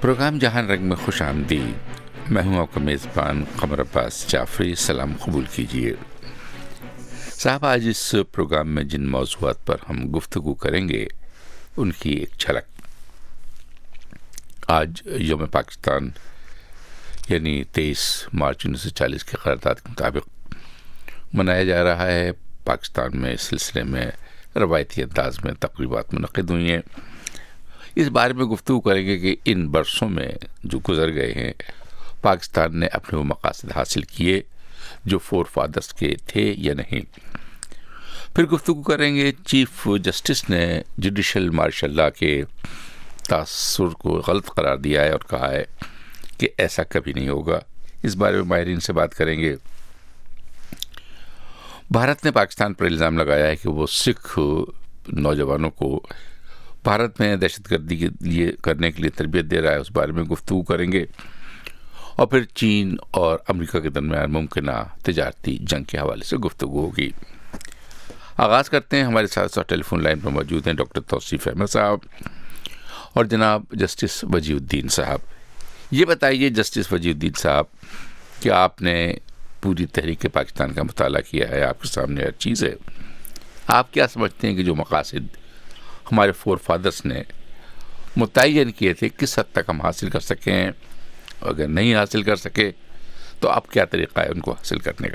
Programme جہاں رنگ میں خوش آمدید. میں ہوں آپ کا میزبان قمر عباس جعفری. سلام قبول کیجیے. صاحب، آج اس پروگرام میں جن موضوعات پر ہم گفتگو کریں گے ان کی ایک جھلک. آج یوم پاکستان یعنی 23 مارچ 1940 کے قرارداد کے مطابق منایا جا رہا ہے. پاکستان میں اس سلسلے میں روایتی انداز میں تقریبات منعقد ہوئی ہیں. اس بارے میں گفتگو کریں گے کہ ان برسوں میں جو گزر گئے ہیں پاکستان نے اپنے وہ مقاصد حاصل کیے جو فور فادرز کے تھے یا نہیں. پھر گفتگو کریں گے چیف جسٹس نے جوڈیشل مارشل لا کے تاثر کو غلط قرار دیا ہے اور کہا ہے کہ ایسا کبھی نہیں ہوگا. اس بارے میں ماہرین سے بات کریں گے. بھارت نے پاکستان پر الزام لگایا ہے کہ وہ سکھ نوجوانوں کو بھارت میں دہشت گردی کے لیے کرنے کے لیے تربیت دے رہا ہے. اس بارے میں گفتگو کریں گے. اور پھر چین اور امریکہ کے درمیان ممکنہ تجارتی جنگ کے حوالے سے گفتگو ہوگی. آغاز کرتے ہیں. ہمارے ساتھ ٹیلی فون لائن پر موجود ہیں ڈاکٹر توصیف احمد صاحب اور جناب جسٹس وجیہ الدین صاحب. یہ بتائیے جسٹس وجیہ الدین صاحب کہ آپ نے پوری تحریک پاکستان کا مطالعہ کیا ہے, آپ کے سامنے ہر چیز ہے. آپ کیا سمجھتے ہیں کہ جو مقاصد ہمارے فور فادرز نے متعین کیے تھے کس حد تک ہم حاصل کر سکیں؟ اگر نہیں حاصل کر سکے تو اب کیا طریقہ ہے ان کو حاصل کرنے کا؟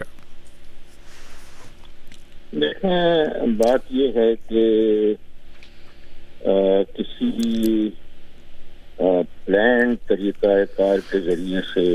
دیکھیں، بات یہ ہے کہ کسی پلان طریقہ کار کے ذریعے سے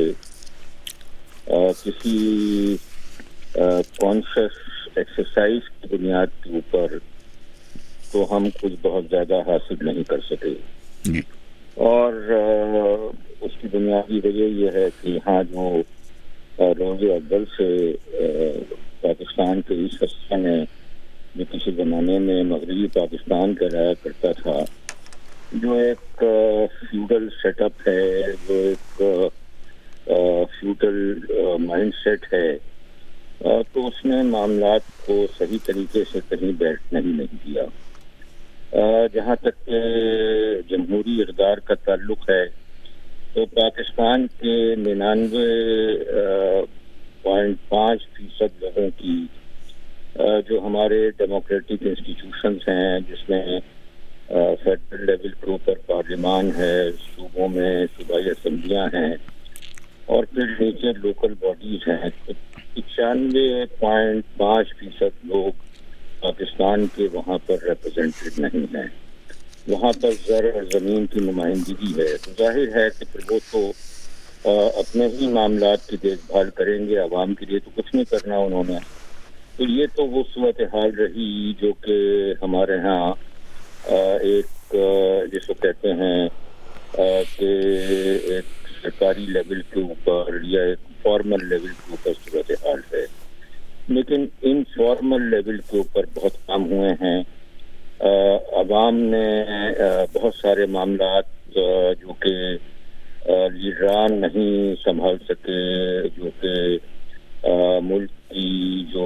کسی کانشس ایکسرسائز کی بنیاد کے اوپر تو ہم کچھ بہت زیادہ حاصل نہیں کر سکے. اور اس کی بنیادی وجہ یہ ہے کہ یہاں جو روز اول سے پاکستان کے اس حصے میں جو کسی زمانے میں مغربی پاکستان کہلایا کرتا تھا، جو ایک فیوڈل سیٹ اپ ہے، جو ایک فیوڈل مائنڈ سیٹ ہے، تو اس نے معاملات کو صحیح طریقے سے کہیں بیٹھنے ہی نہیں دیا. جہاں تک کہ جمہوری اقدار کا تعلق ہے تو پاکستان کے 99.5% لوگوں کی جو ہمارے ڈیموکریٹک انسٹیٹیوشنز ہیں، جس میں فیڈرل لیول کے اوپر پارلیمان ہے، صوبوں میں صوبائی اسمبلیاں ہیں اور پھر نیچے لوکل باڈیز ہیں، 95.5% لوگ پاکستان کے وہاں پر ریپرزینٹیڈ نہیں ہیں. وہاں پر زر اور زمین کی نمائندگی ہے. تو ظاہر ہے کہ پھر وہ تو اپنے ہی معاملات کی دیکھ بھال کریں گے، عوام کے لیے تو کچھ نہیں کرنا انہوں نے. تو یہ تو وہ صورتحال رہی جو کہ ہمارے ہاں ایک جس کو کہتے ہیں کہ ایک سرکاری لیول کے اوپر یا ایک فارمل لیول کے اوپر صورتحال ہے. لیکن ان فارمل لیول کے اوپر بہت کام ہوئے ہیں. عوام نے بہت سارے معاملات جو کہ لیڈران نہیں سنبھال سکے، جو کہ ملک کی جو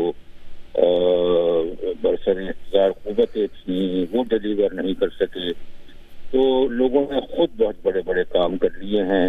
برسر اقتدار قوتیں تھیں وہ ڈیلیور نہیں کر سکے. تو لوگوں نے خود بہت بڑے بڑے کام کر لیے ہیں.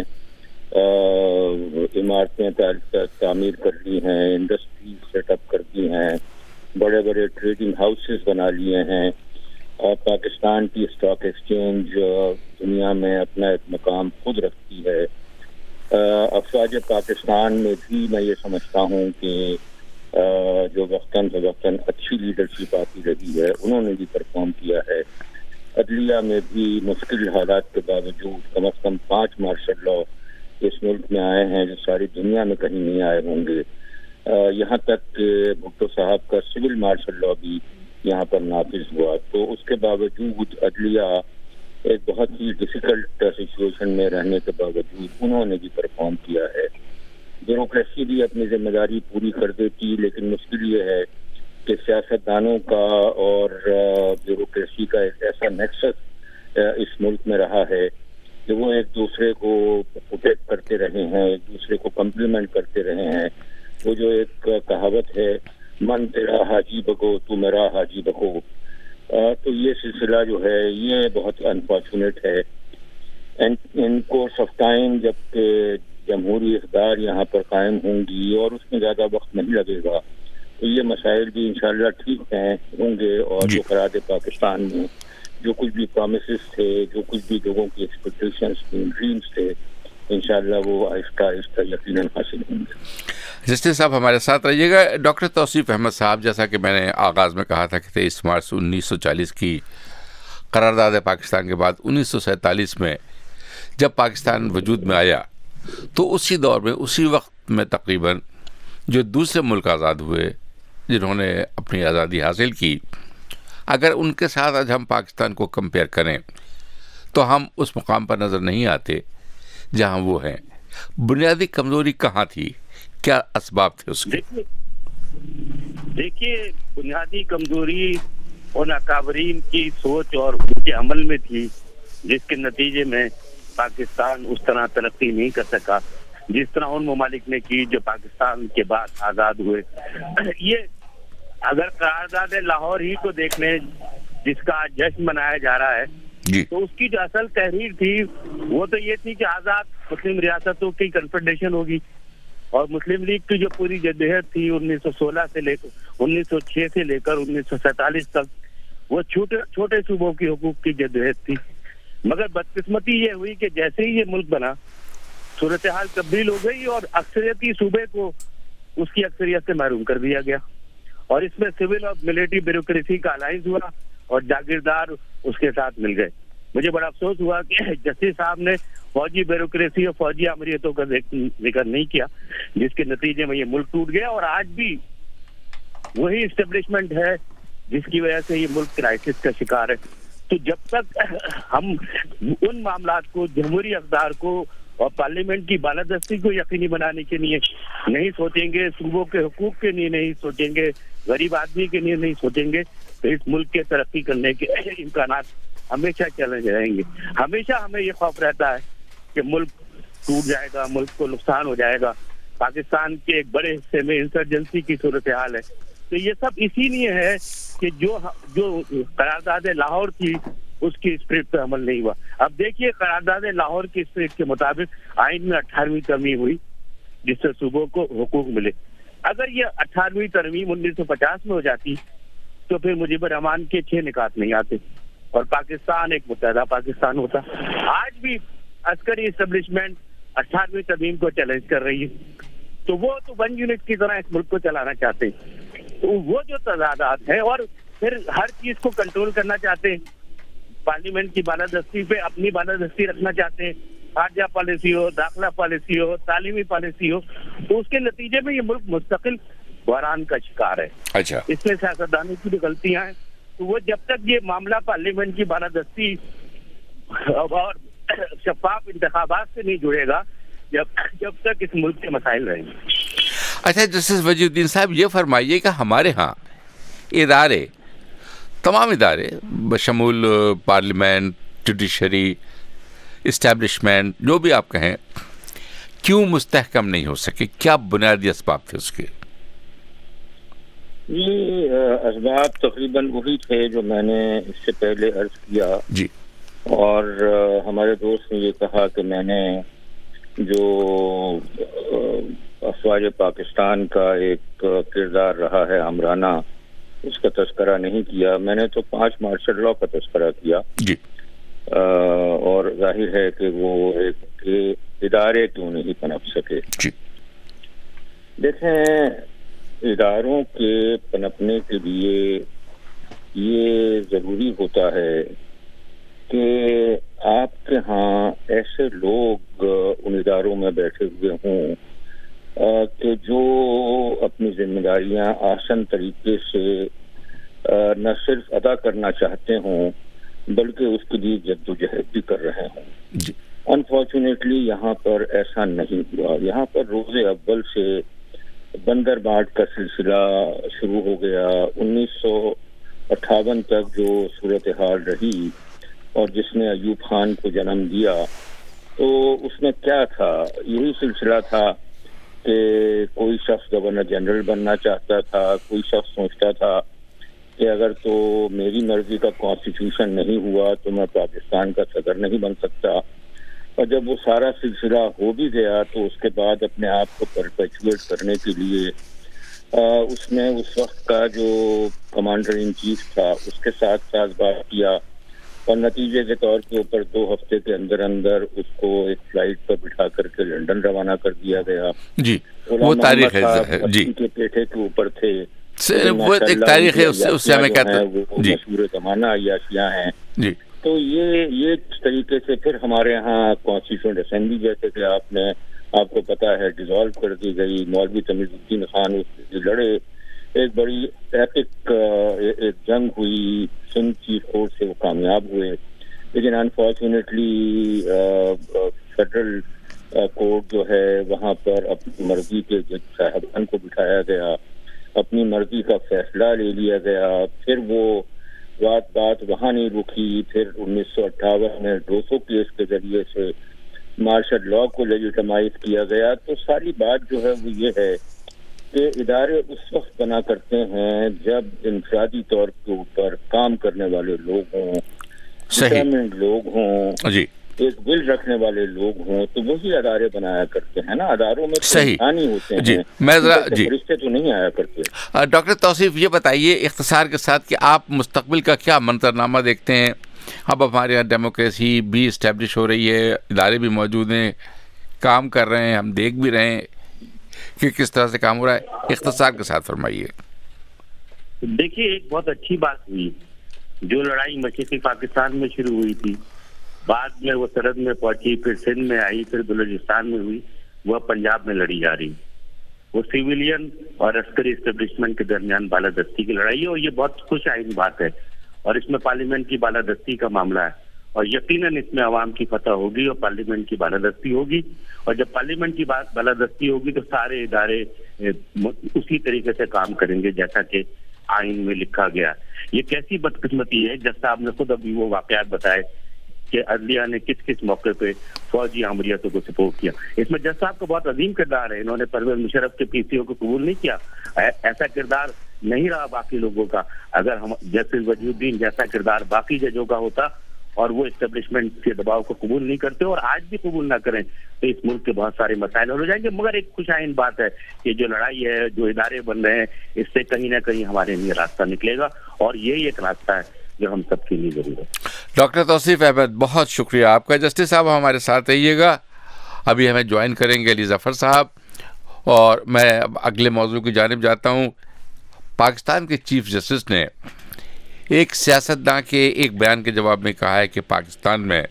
عمارتیں تعمیر کر لی ہیں، انڈسٹریز سیٹ اپ کر دی ہیں، بڑے بڑے ٹریڈنگ ہاؤسز بنا لیے ہیں. پاکستان کی اسٹاک ایکسچینج دنیا میں اپنا ایک مقام خود رکھتی ہے. افواج پاکستان میں بھی میں یہ سمجھتا ہوں کہ جو وقتاً فوقتاً اچھی لیڈرشپ آتی رہی ہے انہوں نے بھی پرفارم کیا ہے. عدلیہ میں بھی مشکل حالات کے باوجود کم از کم 5 مارشل لا اس ملک میں آئے ہیں جو ساری دنیا میں کہیں نہیں آئے ہوں گے. یہاں تک کہ بھٹو صاحب کا سول مارشل لا بھی یہاں پر نافذ ہوا. تو اس کے باوجود عدلیہ ایک بہت ہی ڈیفیکلٹ سچویشن میں رہنے کے باوجود انہوں نے بھی پرفارم کیا ہے. بیوروکریسی بھی اپنی ذمہ داری پوری کر دیتی، لیکن مشکل یہ ہے کہ سیاستدانوں کا اور بیوروکریسی کا ایک ایسا نیکسس اس ملک میں رہا ہے کہ وہ ایک دوسرے کو پروٹیکٹ کرتے رہے ہیں، ایک دوسرے کو کمپلیمنٹ کرتے رہے ہیں. وہ جو ایک کہاوت ہے، من تیرا حاجی بگو تو میرا حاجی بگو، تو یہ سلسلہ جو ہے یہ بہت انفارچونیٹ ہے. ان کورس آف ٹائم جب کہ جمہوری اقدار یہاں پر قائم ہوں گی اور اس میں زیادہ وقت نہیں لگے گا تو یہ مسائل بھی انشاءاللہ ٹھیک ہوں گے. اور جو قرارداد پاکستان میں جو کچھ بھی پرومسز تھے, جو کچھ بھی لوگوں کی ایکسپیکٹیشنز تھے, ڈریمز تھے, انشاءاللہ وہ آہستہ آہستہ یقیناً حاصل ہوں گے. جسٹس صاحب ہمارے ساتھ رہیے گا. ڈاکٹر توصیف احمد صاحب, جیسا کہ میں نے آغاز میں کہا تھا کہ 23 مارچ 1940 کی قرارداد پاکستان کے بعد 1947 میں جب پاکستان وجود میں آیا تو اسی دور میں, اسی وقت میں تقریباً جو دوسرے ملک آزاد ہوئے جنہوں نے اپنی آزادی حاصل کی, اگر ان کے ساتھ آج ہم پاکستان کو کمپیئر کریں تو ہم اس مقام پر نظر نہیں آتے جہاں وہ ہیں. بنیادی کمزوری کہاں تھی, کیا اسباب تھے اس کے؟ دیکھیے بنیادی کمزوری ان اکابرین کی سوچ اور ان کے عمل میں تھی, جس کے نتیجے میں پاکستان اس طرح ترقی نہیں کر سکا جس طرح ان ممالک نے کی جو پاکستان کے بعد آزاد ہوئے. یہ اگر قرارداد لاہور ہی کو دیکھ لیں جس کا جشن منایا جا رہا ہے تو اس کی جو اصل تحریر تھی وہ تو یہ تھی کہ آزاد مسلم ریاستوں کی کنفیڈریشن ہوگی, اور مسلم لیگ کی جو پوری جدوجہد تھی 1916 سے لے کر 1906 سے لے کر 1947 تک وہ چھوٹے صوبوں کی حقوق کی جدوجہد تھی. مگر بدقسمتی یہ ہوئی کہ جیسے ہی یہ ملک بنا صورتحال تبدیل ہو گئی اور اکثریتی صوبے کو اس کی اکثریت سے محروم کر دیا گیا, اور اس میں سول اور ملیٹری بیوروکریسی کا الائنس ہوا اور جاگیردار اس کے ساتھ مل گئے. مجھے بڑا افسوس ہوا کہ جسٹس صاحب نے فوجی بیوروکریسی اور فوجی امریتوں کا ذکر نہیں کیا, جس کے نتیجے میں یہ ملک ٹوٹ گیا, اور آج بھی وہی اسٹیبلشمنٹ ہے جس کی وجہ سے یہ ملک کرائسس کا شکار ہے. تو جب تک ہم ان معاملات کو, جمہوری اقدار کو اور پارلیمنٹ کی بالادستی کو یقینی بنانے کے لیے نہیں سوچیں گے, صوبوں کے حقوق کے لیے نہیں سوچیں گے, غریب آدمی کے لیے نہیں سوچیں گے, تو اس ملک کے ترقی کرنے کے امکانات ہمیشہ چیلنج رہیں گے. ہمیشہ ہمیں یہ خوف رہتا ہے کہ ملک ٹوٹ جائے گا, ملک کو نقصان ہو جائے گا, پاکستان کے ایک بڑے حصے میں انسرجنسی کی صورتحال ہے. تو یہ سب اسی لیے ہے کہ جو قرارداد لاہور تھی اس کی اسپرٹ پہ عمل نہیں ہوا. اب دیکھیے قرارداد لاہور کی اسپرٹ کے مطابق آئین میں 18ویں ترمیم ہوئی جس سے صوبوں کو حقوق ملے. اگر یہ 18ویں ترمیم 1950 میں ہو جاتی تو پھر مجیب الرحمان کے 6 نکات نہیں آتے اور پاکستان ایک متحدہ پاکستان ہوتا. آج بھی عسکری اسٹیبلشمنٹ 18ویں ترمیم کو چیلنج کر رہی ہے, تو وہ تو 1 یونٹ کی طرح اس ملک کو چلانا چاہتے ہیں. تو وہ جو تضادات ہیں اور پھر ہر چیز کو کنٹرول کرنا چاہتے ہیں, پارلیمنٹ کی بالادستی پہ اپنی بالادستی رکھنا چاہتے ہیں, خارجہ پالیسی ہو, داخلہ پالیسی ہو, تعلیمی پالیسی ہو, تو اس کے نتیجے میں یہ ملک مستقل بحران کا شکار ہے. اچھا, اس میں سیاستدانوں کی بھی غلطیاں ہیں. تو وہ جب تک یہ معاملہ پارلیمنٹ کی بالادستی اور شفاف انتخابات سے نہیں جڑے گا, جب تک اس ملک کے مسائل رہیں گے. اچھا جسٹس وجیہ الدین صاحب, یہ فرمائیے کہ ہمارے ہاں ادارے, تمام ادارے بشمول پارلیمنٹ, جوڈیشری, اسٹیبلشمنٹ, جو بھی آپ کہیں, کیوں مستحکم نہیں ہو سکے؟ کیا بنیادی اسباب تھے اس کے؟ یہ اسباب تقریباً وہی تھے جو میں نے اس سے پہلے عرض کیا جی, اور ہمارے دوست نے یہ کہا کہ میں نے جو افواج پاکستان کا ایک کردار رہا ہے ہمرانہ, اس کا تذکرہ نہیں کیا. میں نے تو 5 مارشل لاء کا تذکرہ کیا جی, اور ظاہر ہے کہ وہ ایک ادارے کیوں نہیں پنپ سکے. جی, دیکھیں اداروں کے پنپنے کے لیے یہ ضروری ہوتا ہے کہ آپ کے ہاں ایسے لوگ ان اداروں میں بیٹھے ہوئے ہوں کہ جو اپنی ذمہ داریاں آسن طریقے سے نہ صرف ادا کرنا چاہتے ہوں بلکہ اس کے لیے جدوجہد بھی کر رہے ہوں. جی, انفارچونیٹلی یہاں پر ایسا نہیں ہوا. یہاں پر روز اول سے بندر بانٹ کا سلسلہ شروع ہو گیا. 1958 تک جو صورتحال رہی اور جس نے ایوب خان کو جنم دیا, تو اس میں کیا تھا؟ یہی سلسلہ تھا کہ کوئی شخص گورنر جنرل بننا چاہتا تھا, کوئی شخص سوچتا تھا کہ اگر تو میری مرضی کا کانسٹیٹیوشن نہیں ہوا تو میں پاکستان کا صدر نہیں بن سکتا, اور جب وہ سارا سلسلہ ہو بھی گیا تو اس کے بعد اپنے آپ کو پرپیچویٹ کرنے کے لیے اس نے اس وقت کا جو کمانڈر ان چیف تھا اس کے ساتھ بات کیا، اور نتیجے کے طور کے اوپر 2 ہفتے کے اندر اندر اس کو ایک فلائٹ پر بٹھا کر کے لندن روانہ کر دیا گیا. جی وہ تاریخ ہے جی کے پیٹھے کے اوپر تھے، وہ ایک تاریخ ہے، اس سے ہمیں کہتے ہیں وہ مشہور زمانہ عیاشیاں ہیں جی. تو یہ اس طریقے سے پھر ہمارے ہاں کانسٹیٹیوشنٹ اسمبلی جیسے کہ آپ کو پتا ہے ڈیزالو کر دی گئی. مولوی تمیز الدین خان لڑے، ایک بڑی ایپک ایک جنگ ہوئی، سندھ چیف کورٹ سے وہ کامیاب ہوئے، لیکن انفارچونیٹلی فیڈرل کورٹ جو ہے وہاں پر اپنی مرضی کے جج صاحبان کو بٹھایا گیا، اپنی مرضی کا فیصلہ لے لیا گیا. پھر وہ بات وہاں نہیں رکی، پھر 1958 میں 200 کیس کے ذریعے سے مارشل لا کو لیجیٹمائز کیا گیا. تو ساری بات جو ہے وہ یہ ہے کہ ادارے اس وقت بنا کرتے ہیں جب انفرادی طور کے اوپر کام کرنے والے لوگ ہوں، ڈٹرمنڈ لوگ ہوں، جی ایک ول رکھنے والے لوگ ہوں، تو وہی ادارے بنایا کرتے ہیں نا. اداروں میں انسانی ہوتے ہیں، میں ذرا فرشتے تو نہیں آیا کرتے. ڈاکٹر توصیف یہ بتائیے اختصار کے ساتھ کہ آپ مستقبل کا کیا منظرنامہ دیکھتے ہیں؟ اب ہمارے یہاں ڈیموکریسی بھی اسٹیبلش ہو رہی ہے، ادارے بھی موجود ہیں، کام کر رہے ہیں، ہم دیکھ بھی رہے ہیں کہ کس طرح سے کام ہو رہا ہے. اختصار کے ساتھ فرمائیے. دیکھیے ایک بہت اچھی بات ہوئی، جو لڑائی مشرقی پاکستان میں شروع ہوئی تھی، بعد میں وہ سرحد میں پہنچی، پھر سندھ میں آئی، پھر بلوچستان میں ہوئی، وہ پنجاب میں لڑی جا رہی. وہ سویلین اور عسکری اسٹیبلشمنٹ کے درمیان بالادستی کی لڑائی ہے، اور یہ بہت خوش آئند بات ہے، اور اس میں پارلیمنٹ کی بالادستی کا معاملہ ہے، اور یقیناً اس میں عوام کی فتح ہوگی اور پارلیمنٹ کی بالادستی ہوگی. اور جب پارلیمنٹ کی بالادستی ہوگی تو سارے ادارے اسی طریقے سے کام کریں گے جیسا کہ آئین میں لکھا گیا. یہ کیسی بدقسمتی ہے، جج صاحب نے خود ابھی وہ واقعات بتائے کہ عدلیہ نے کس کس موقع پہ فوجی عملیاتوں کو سپورٹ کیا. اس میں جج صاحب کا بہت عظیم کردار ہے. انہوں نے پرویز مشرف کے PCO کو قبول نہیں کیا، ایسا کردار نہیں رہا باقی لوگوں کا. اگر ہم جسٹس وجی الدین جیسا کردار باقی ججوں کا ہوتا اور وہ اسٹیبلشمنٹ کے دباؤ کو قبول نہیں کرتے اور آج بھی قبول نہ کریں تو اس ملک کے بہت سارے مسائل ہو جائیں گے. مگر ایک خوش آئند بات ہے کہ جو لڑائی ہے، جو ادارے بن رہے ہیں، اس سے کہیں نہ کہیں ہمارے لیے راستہ نکلے گا، اور یہی ایک راستہ ہے جو ہم سب کے لیے ضرور ہے. ڈاکٹر توصیف احمد، بہت شکریہ آپ کا. جسٹس صاحب ہمارے ساتھ رہیے گا، ابھی ہمیں جوائن کریں گے علی ظفر صاحب، اور میں اگلے موضوع کی جانب جاتا ہوں. پاکستان کے چیف جسٹس نے ایک سیاستداں کے ایک بیان کے جواب میں کہا ہے کہ پاکستان میں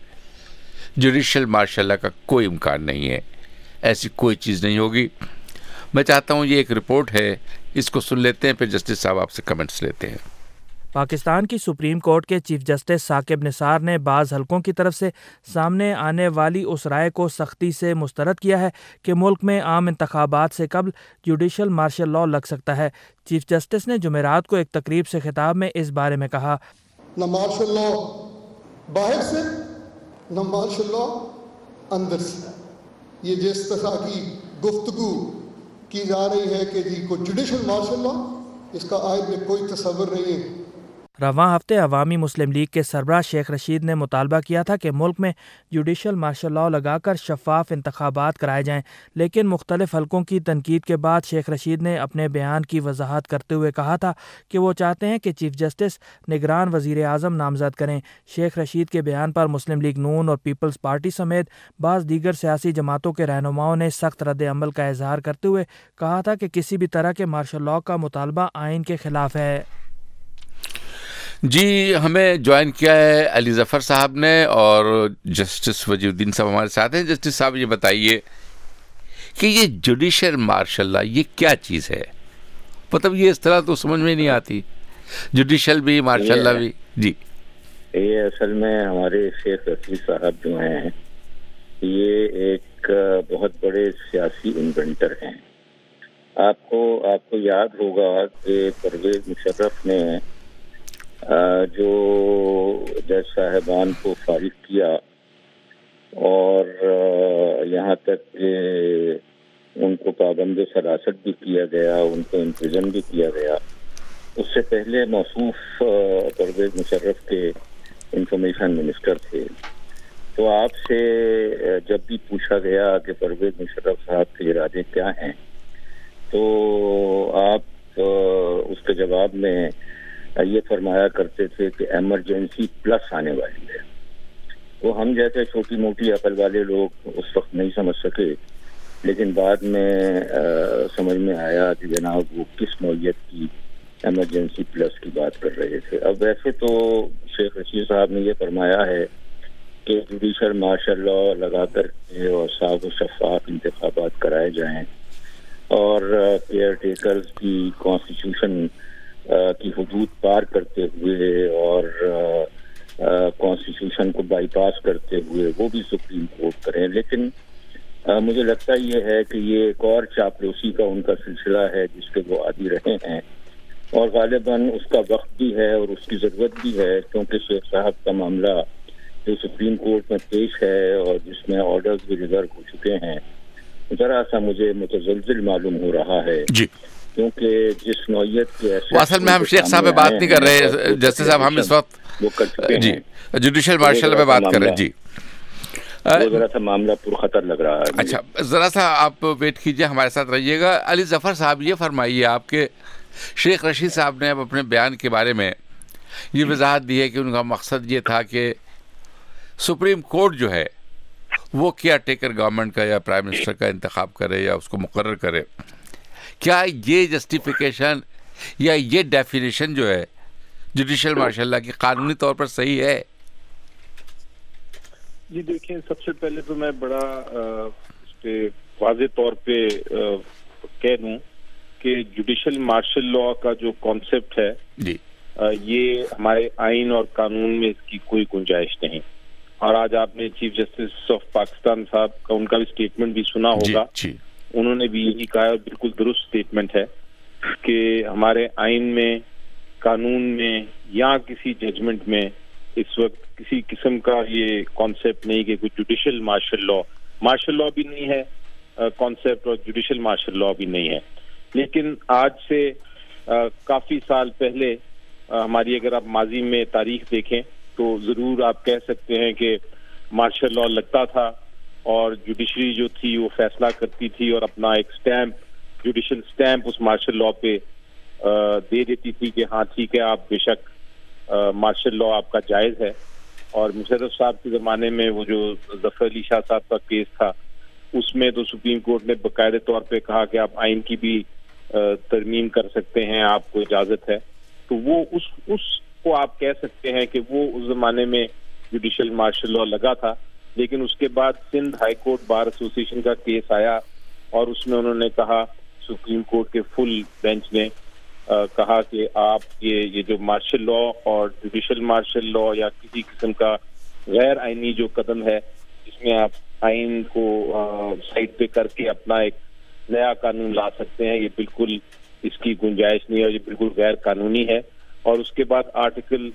جوڈیشل مارشل لا کا کوئی امکان نہیں ہے، ایسی کوئی چیز نہیں ہوگی. میں چاہتا ہوں یہ ایک رپورٹ ہے، اس کو سن لیتے ہیں، پھر جسٹس صاحب آپ سے کمنٹس لیتے ہیں. پاکستان کی سپریم کورٹ کے چیف جسٹس ثاقب نثار نے بعض حلقوں کی طرف سے سامنے آنے والی اس رائے کو سختی سے مسترد کیا ہے کہ ملک میں عام انتخابات سے قبل جوڈیشل مارشل لا لگ سکتا ہے. چیف جسٹس نے جمعرات کو ایک تقریب سے خطاب میں اس بارے میں کہا، نہ مارشل لا باہر سے، نہ مارشل لا اندر سے. یہ جس طرح کی گفتگو کی جا رہی ہے کہ جی کو جوڈیشل مارشل لا، اس کا آئین میں کوئی تصور نہیں ہے. رواں ہفتے عوامی مسلم لیگ کے سربراہ شیخ رشید نے مطالبہ کیا تھا کہ ملک میں جوڈیشل مارشل لا لگا کر شفاف انتخابات کرائے جائیں، لیکن مختلف حلقوں کی تنقید کے بعد شیخ رشید نے اپنے بیان کی وضاحت کرتے ہوئے کہا تھا کہ وہ چاہتے ہیں کہ چیف جسٹس نگران وزیر اعظم نامزد کریں. شیخ رشید کے بیان پر مسلم لیگ نون اور پیپلز پارٹی سمیت بعض دیگر سیاسی جماعتوں کے رہنماؤں نے سخت رد عمل کا اظہار کرتے ہوئے کہا تھا کہ کسی بھی طرح کے مارشل لا کا مطالبہ آئین کے خلاف ہے. جی ہمیں جوائن کیا ہے علی ظفر صاحب نے، اور جسٹس وجی الدین صاحب ہمارے ساتھ ہیں. جسٹس صاحب یہ بتائیے کہ یہ جوڈیشل مارشل لا یہ کیا چیز ہے؟ مطلب یہ اس طرح تو سمجھ میں نہیں آتی، جوڈیشل بھی مارشل لا بھی. جی یہ اصل میں ہمارے شیخ رشید صاحب جو ہیں یہ ایک بہت بڑے سیاسی انوینٹر ہیں. آپ کو یاد ہوگا کہ پرویز مشرف نے جو جج صاحبان کو فارغ کیا اور یہاں تک کہ ان کو پابند حراست بھی کیا گیا، ان کو امپریزن بھی کیا گیا. اس سے پہلے موصوف پرویز مشرف کے انفارمیشن منسٹر تھے. تو آپ سے جب بھی پوچھا گیا کہ پرویز مشرف صاحب کے ارادے کیا ہیں تو آپ اس کے جواب میں یہ فرمایا کرتے تھے کہ ایمرجنسی پلس آنے والی ہے. وہ ہم جیسے چھوٹی موٹی عقل والے لوگ اس وقت نہیں سمجھ سکے, لیکن بعد میں سمجھ میں آیا کہ جناب وہ کس نوعیت کی ایمرجنسی پلس کی بات کر رہے تھے. اب ویسے تو شیخ رشید صاحب نے یہ فرمایا ہے کہ جوڈیشل مارشل لا لگا کر کے اور صاف و شفاف انتخابات کرائے جائیں اور کیئر ٹیکرز کی کانسٹیٹیوشن کی حدود پار کرتے ہوئے اور کانسٹیٹیوشن کو بائی پاس کرتے ہوئے وہ بھی سپریم کورٹ کریں. لیکن مجھے لگتا یہ ہے کہ یہ ایک اور چاپلوسی کا ان کا سلسلہ ہے جس کے وہ عادی رہے ہیں, اور غالباً اس کا وقت بھی ہے اور اس کی ضرورت بھی ہے, کیونکہ شیخ صاحب کا معاملہ جو سپریم کورٹ میں پیش ہے اور جس میں آرڈرز بھی ریزرو ہو چکے ہیں ذرا سا مجھے متزلزل معلوم ہو رہا ہے. جی, کیونکہ جس نوعیت کے اصل میں ہم شیخ صاحب پہ بات نہیں کر رہے, جسٹس صاحب ہم اس وقت وہ کر چکے جی ہیں, جوڈیشل مارشل پہ بات کر رہے ہیں. جی, وہ ذرا سا معاملہ پرخطر لگ رہا ہے. اچھا, ذرا سا آپ ویٹ کیجئے, ہمارے ساتھ رہیے گا. علی ظفر صاحب یہ فرمائیے, آپ کے شیخ رشید صاحب نے اب اپنے بیان کے بارے میں یہ وضاحت دی ہے کہ ان کا مقصد یہ تھا کہ سپریم کورٹ جو ہے وہ کیئر ٹیکر گورنمنٹ کا یا پرائم منسٹر کا انتخاب کرے یا اس کو مقرر کرے. کیا یہ جسٹیفیکیشن یا یہ ڈیفینیشن جو ہے جوڈیشل مارشل لا کی قانونی طور پر صحیح ہے؟ جی دیکھیں, سب سے پہلے تو میں بڑا اس پہ واضح طور پہ کہہ دوں کہ جوڈیشل مارشل لا کا جو کانسیپٹ ہے جی یہ ہمارے آئین اور قانون میں اس کی کوئی گنجائش نہیں. اور آج آپ نے چیف جسٹس آف پاکستان صاحب کا ان کا بھی اسٹیٹمنٹ بھی سنا ہوگا. انہوں نے بھی یہی کہا, بالکل درست اسٹیٹمنٹ ہے کہ ہمارے آئین میں, قانون میں یا کسی ججمنٹ میں اس وقت کسی قسم کا یہ کانسیپٹ نہیں کہ کوئی جوڈیشل مارشل لا بھی نہیں ہے کانسیپٹ, اور جوڈیشل مارشل لا بھی نہیں ہے. لیکن آج سے کافی سال پہلے ہماری اگر آپ ماضی میں تاریخ دیکھیں تو ضرور آپ کہہ سکتے ہیں کہ مارشل لا لگتا تھا اور جوڈیشری جو تھی وہ فیصلہ کرتی تھی اور اپنا ایک سٹیمپ, جوڈیشل سٹیمپ اس مارشل لا پہ دے دیتی تھی کہ ہاں ٹھیک ہے, آپ بے شک مارشل لا آپ کا جائز ہے. اور مشرف صاحب کے زمانے میں وہ جو ظفر علی شاہ صاحب کا کیس تھا اس میں تو سپریم کورٹ نے باقاعدہ طور پہ کہا کہ آپ آئین کی بھی ترمیم کر سکتے ہیں, آپ کو اجازت ہے. تو وہ اس کو آپ کہہ سکتے ہیں کہ وہ اس زمانے میں جوڈیشل مارشل لا لگا تھا. لیکن اس کے بعد سندھ ہائی کورٹ بار ایسوسی ایشن کا کیس آیا اور اس میں انہوں نے کہا, سپریم کورٹ کے فل بینچ نے کہا کہ آپ یہ جو مارشل لا اور جوڈیشل مارشل لا یا کسی قسم کا غیر آئینی جو قدم ہے جس میں آپ آئین کو سائڈ پہ کر کے اپنا ایک نیا قانون لا سکتے ہیں, یہ بالکل اس کی گنجائش نہیں ہے اور یہ بالکل غیر قانونی ہے. اور اس کے بعد آرٹیکل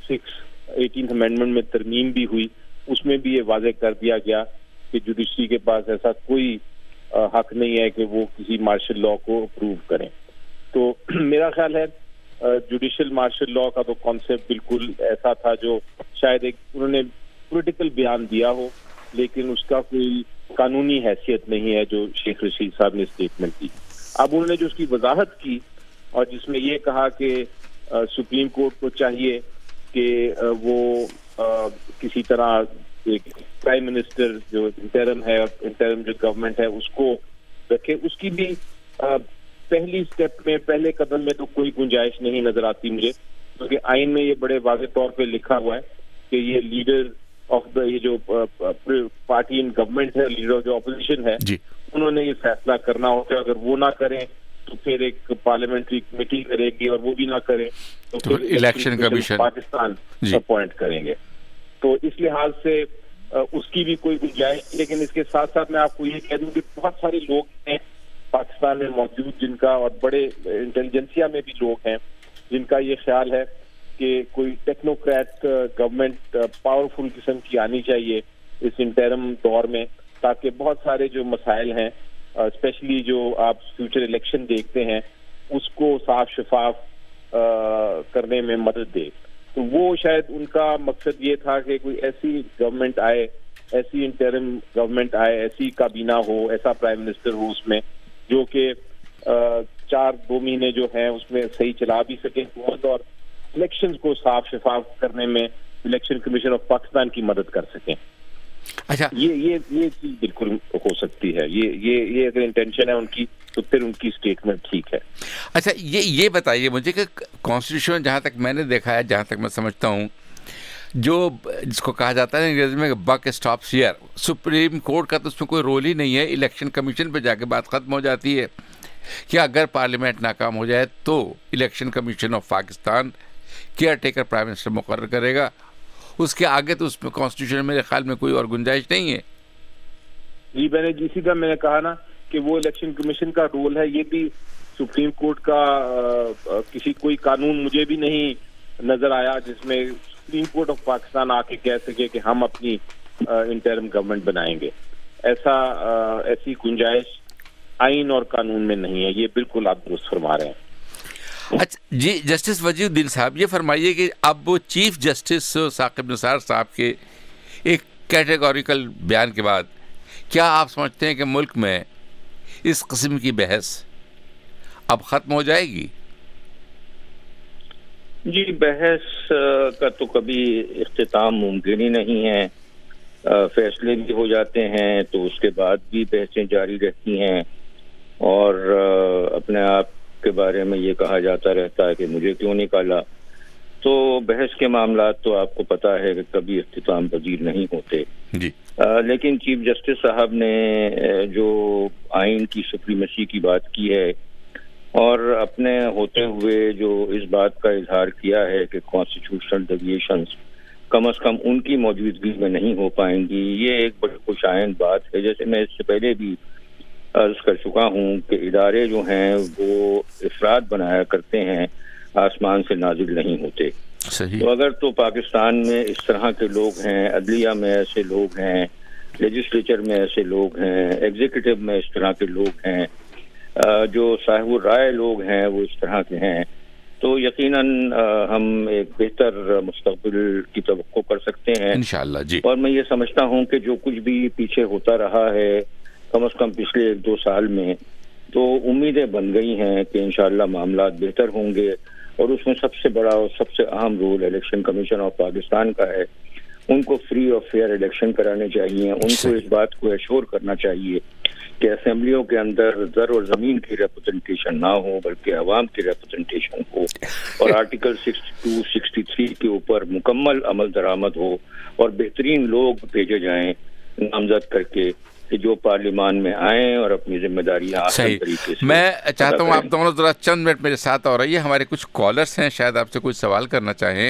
18 امینڈمنٹ میں ترمیم بھی ہوئی, اس میں بھی یہ واضح کر دیا گیا کہ جوڈیشری کے پاس ایسا کوئی حق نہیں ہے کہ وہ کسی مارشل لا کو اپروو کریں. تو میرا خیال ہے جوڈیشل مارشل لا کا تو کانسیپٹ بالکل ایسا تھا جو شاید ایک انہوں نے پولیٹیکل بیان دیا ہو, لیکن اس کا کوئی قانونی حیثیت نہیں ہے جو شیخ رشید صاحب نے اسٹیٹمنٹ دی. اب انہوں نے جو اس کی وضاحت کی اور جس میں یہ کہا کہ سپریم کورٹ کو چاہیے کہ وہ کسی طرح ایک پرائم منسٹر جو انٹرم ہے اور انٹرم جو گورنمنٹ ہے اس کو رکھے, اس کی بھی پہلی سٹیپ میں, پہلے قدم میں تو کوئی گنجائش نہیں نظر آتی مجھے, کیونکہ آئین میں یہ بڑے واضح طور پہ لکھا ہوا ہے کہ یہ لیڈر آف دا, یہ جو پارٹی ان گورنمنٹ ہے, لیڈر آف جو اپوزیشن ہے, انہوں نے یہ فیصلہ کرنا ہوتا ہے. اگر وہ نہ کریں تو پھر ایک پارلیمنٹری کمیٹی کرے گی, اور وہ بھی نہ کریں تو پھر الیکشن کمیشن پاکستان اپوائنٹ کریں گے. تو اس لحاظ سے اس کی بھی کوئی گنجائش. لیکن اس کے ساتھ ساتھ میں آپ کو یہ کہہ دوں کہ بہت سارے لوگ ہیں پاکستان میں موجود جن کا, اور بڑے انٹیلیجنسیا میں بھی لوگ ہیں جن کا یہ خیال ہے کہ کوئی ٹیکنوکریٹ گورنمنٹ پاورفل قسم کی آنی چاہیے اس انٹرم دور میں, تاکہ بہت سارے جو مسائل ہیں اسپیشلی جو آپ فیوچر الیکشن دیکھتے ہیں اس کو صاف شفاف کرنے میں مدد دے. تو وہ شاید ان کا مقصد یہ تھا کہ کوئی ایسی گورنمنٹ آئے ایسی انٹرم گورنمنٹ آئے, ایسی کابینہ ہو, ایسا پرائم منسٹر ہو اس میں جو کہ 2 مہینے جو ہیں اس میں صحیح چلا بھی سکے اور الیکشن کو صاف شفاف کرنے میں الیکشن کمیشن آف پاکستان کی مدد کر سکیں. اچھا, یہ چیز بالکل ہو سکتی ہے. یہ اگر انٹینشن ہے ان کی تو پھر ان کی اسٹیٹمنٹ ٹھیک ہے. اچھا, یہ بتائیے مجھے کہ کانسٹیٹیوشن جہاں تک میں نے دیکھا ہے, جہاں تک میں سمجھتا ہوں, جو جس کو کہا جاتا ہے انگریزی میں buck stops here, supreme court کا تو اس میں کوئی رول ہی نہیں ہے. الیکشن کمیشن پہ جا کے بات ختم ہو جاتی ہے کہ اگر پارلیمنٹ ناکام ہو جائے تو election commission of Pakistan caretaker prime minister مقرر کرے گا. اس کے آگے تو اس میں کانسٹیٹیوشن میرے خیال میں کوئی اور گنجائش نہیں ہے. جی میں نے اسی کا میں نے کہا نا کہ وہ الیکشن کمیشن کا رول ہے. یہ بھی سپریم کورٹ کا کسی کوئی قانون مجھے بھی نہیں نظر آیا جس میں سپریم کورٹ آف پاکستان آ کے کہہ سکے کہ ہم اپنی انٹرم گورنمنٹ بنائیں گے. ایسی گنجائش آئین اور قانون میں نہیں ہے. یہ بالکل آپ درست فرما رہے ہیں. اچھا جی, جسٹس وجیہ الدین صاحب یہ فرمائیے کہ اب وہ چیف جسٹس ثاقب نثار صاحب کے ایک کیٹیگوریکل بیان کے بعد کیا آپ سمجھتے ہیں کہ ملک میں اس قسم کی بحث اب ختم ہو جائے گی؟ جی, بحث کا تو کبھی اختتام ممکن ہی نہیں ہے. فیصلے بھی ہو جاتے ہیں تو اس کے بعد بھی بحثیں جاری رہتی ہیں اور اپنے آپ کے بارے میں یہ کہا جاتا رہتا ہے کہ مجھے کیوں نکالا. تو بحث کے معاملات تو آپ کو پتہ ہے کہ کبھی اختتام پذیر نہیں ہوتے. جی. لیکن چیف جسٹس صاحب نے جو آئین کی سپریمیسی کی بات کی ہے اور اپنے ہوتے ہوئے جو اس بات کا اظہار کیا ہے کہ کانسٹیٹیوشنل ڈیویشنز کم از کم ان کی موجودگی میں نہیں ہو پائیں گی, یہ ایک بڑی خوشائند بات ہے. جیسے میں اس سے پہلے بھی عرض کر چکا ہوں کہ ادارے جو ہیں وہ افراد بنایا کرتے ہیں, آسمان سے نازل نہیں ہوتے. صحیح. تو اگر تو پاکستان میں اس طرح کے لوگ ہیں, عدلیہ میں ایسے لوگ ہیں, لیجسلیچر میں ایسے لوگ ہیں, ایگزیکٹو میں اس طرح کے لوگ ہیں, جو صاحب الرائے لوگ ہیں وہ اس طرح کے ہیں, تو یقیناً ہم ایک بہتر مستقبل کی توقع کر سکتے ہیں انشاءاللہ. جی. اور میں یہ سمجھتا ہوں کہ جو کچھ بھی پیچھے ہوتا رہا ہے کم از کم پچھلے 1-2 سال میں, تو امیدیں بن گئی ہیں کہ انشاءاللہ معاملات بہتر ہوں گے. اور اس میں سب سے بڑا اور سب سے اہم role election commission of Pakistan کا ہے. ان کو فری اور فیئر الیکشن کرانے چاہیے. ان کو اس بات کو ایشور کرنا چاہیے کہ اسمبلیوں کے اندر زر اور زمین کی ریپرزنٹیشن نہ ہو بلکہ عوام کی ریپرزنٹیشن ہو, اور آرٹیکل 62, 63 کے اوپر مکمل عمل درآمد ہو اور بہترین لوگ بھیجے جائیں نامزد کر کے کہ جو پارلیمان میں آئیں اور اپنی ذمہ داریاں آسان طریقے سے. میں چاہتا ہوں آپ دونوں ذرا چند منٹ میرے ساتھ اور رہیے. ہمارے کچھ کالرز ہیں, شاید آپ سے کوئی سوال کرنا چاہیں.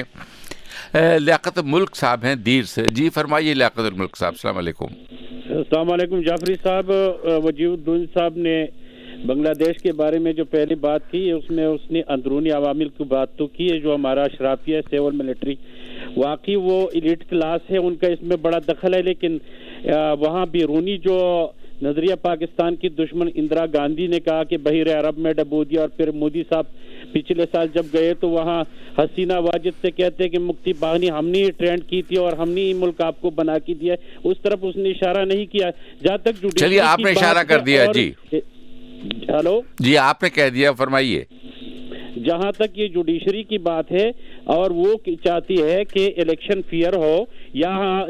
لیاقت الملک صاحب ہیں دیر سے. جی فرمائیے لیاقت الملک صاحب. السلام علیکم. السلام علیکم. جعفری صاحب, وجیہ الدین صاحب نے بنگلہ دیش کے بارے میں جو پہلی بات کی اس میں اس نے اندرونی عوامل کی بات تو کی ہے. جو ہمارا اشرافیہ سیول ملٹری واقعی وہ ایلیٹ کلاس ہے, ان کا اس میں بڑا دخل ہے. لیکن وہاں بیرونی جو نظریہ پاکستان کی دشمن اندرا گاندھی نے کہا کہ بحیر عرب میں ڈبو دیا, اور پھر مودی صاحب پچھلے سال جب گئے تو وہاں حسینہ واجد سے کہتے کہ مفتی باغنی ہم نے ٹرینڈ کی تھی اور ہم نے یہ ملک آپ کو بنا کے دیا. اس طرف اس نے اشارہ نہیں کیا. جہاں تک چلیے آپ نے اشارہ کر دیا. جی ہلو جی آپ نے کہہ دیا, فرمائیے. جہاں تک یہ جوڈیشری کی بات ہے اور وہ چاہتی ہے کہ الیکشن فیئر ہو, یہاں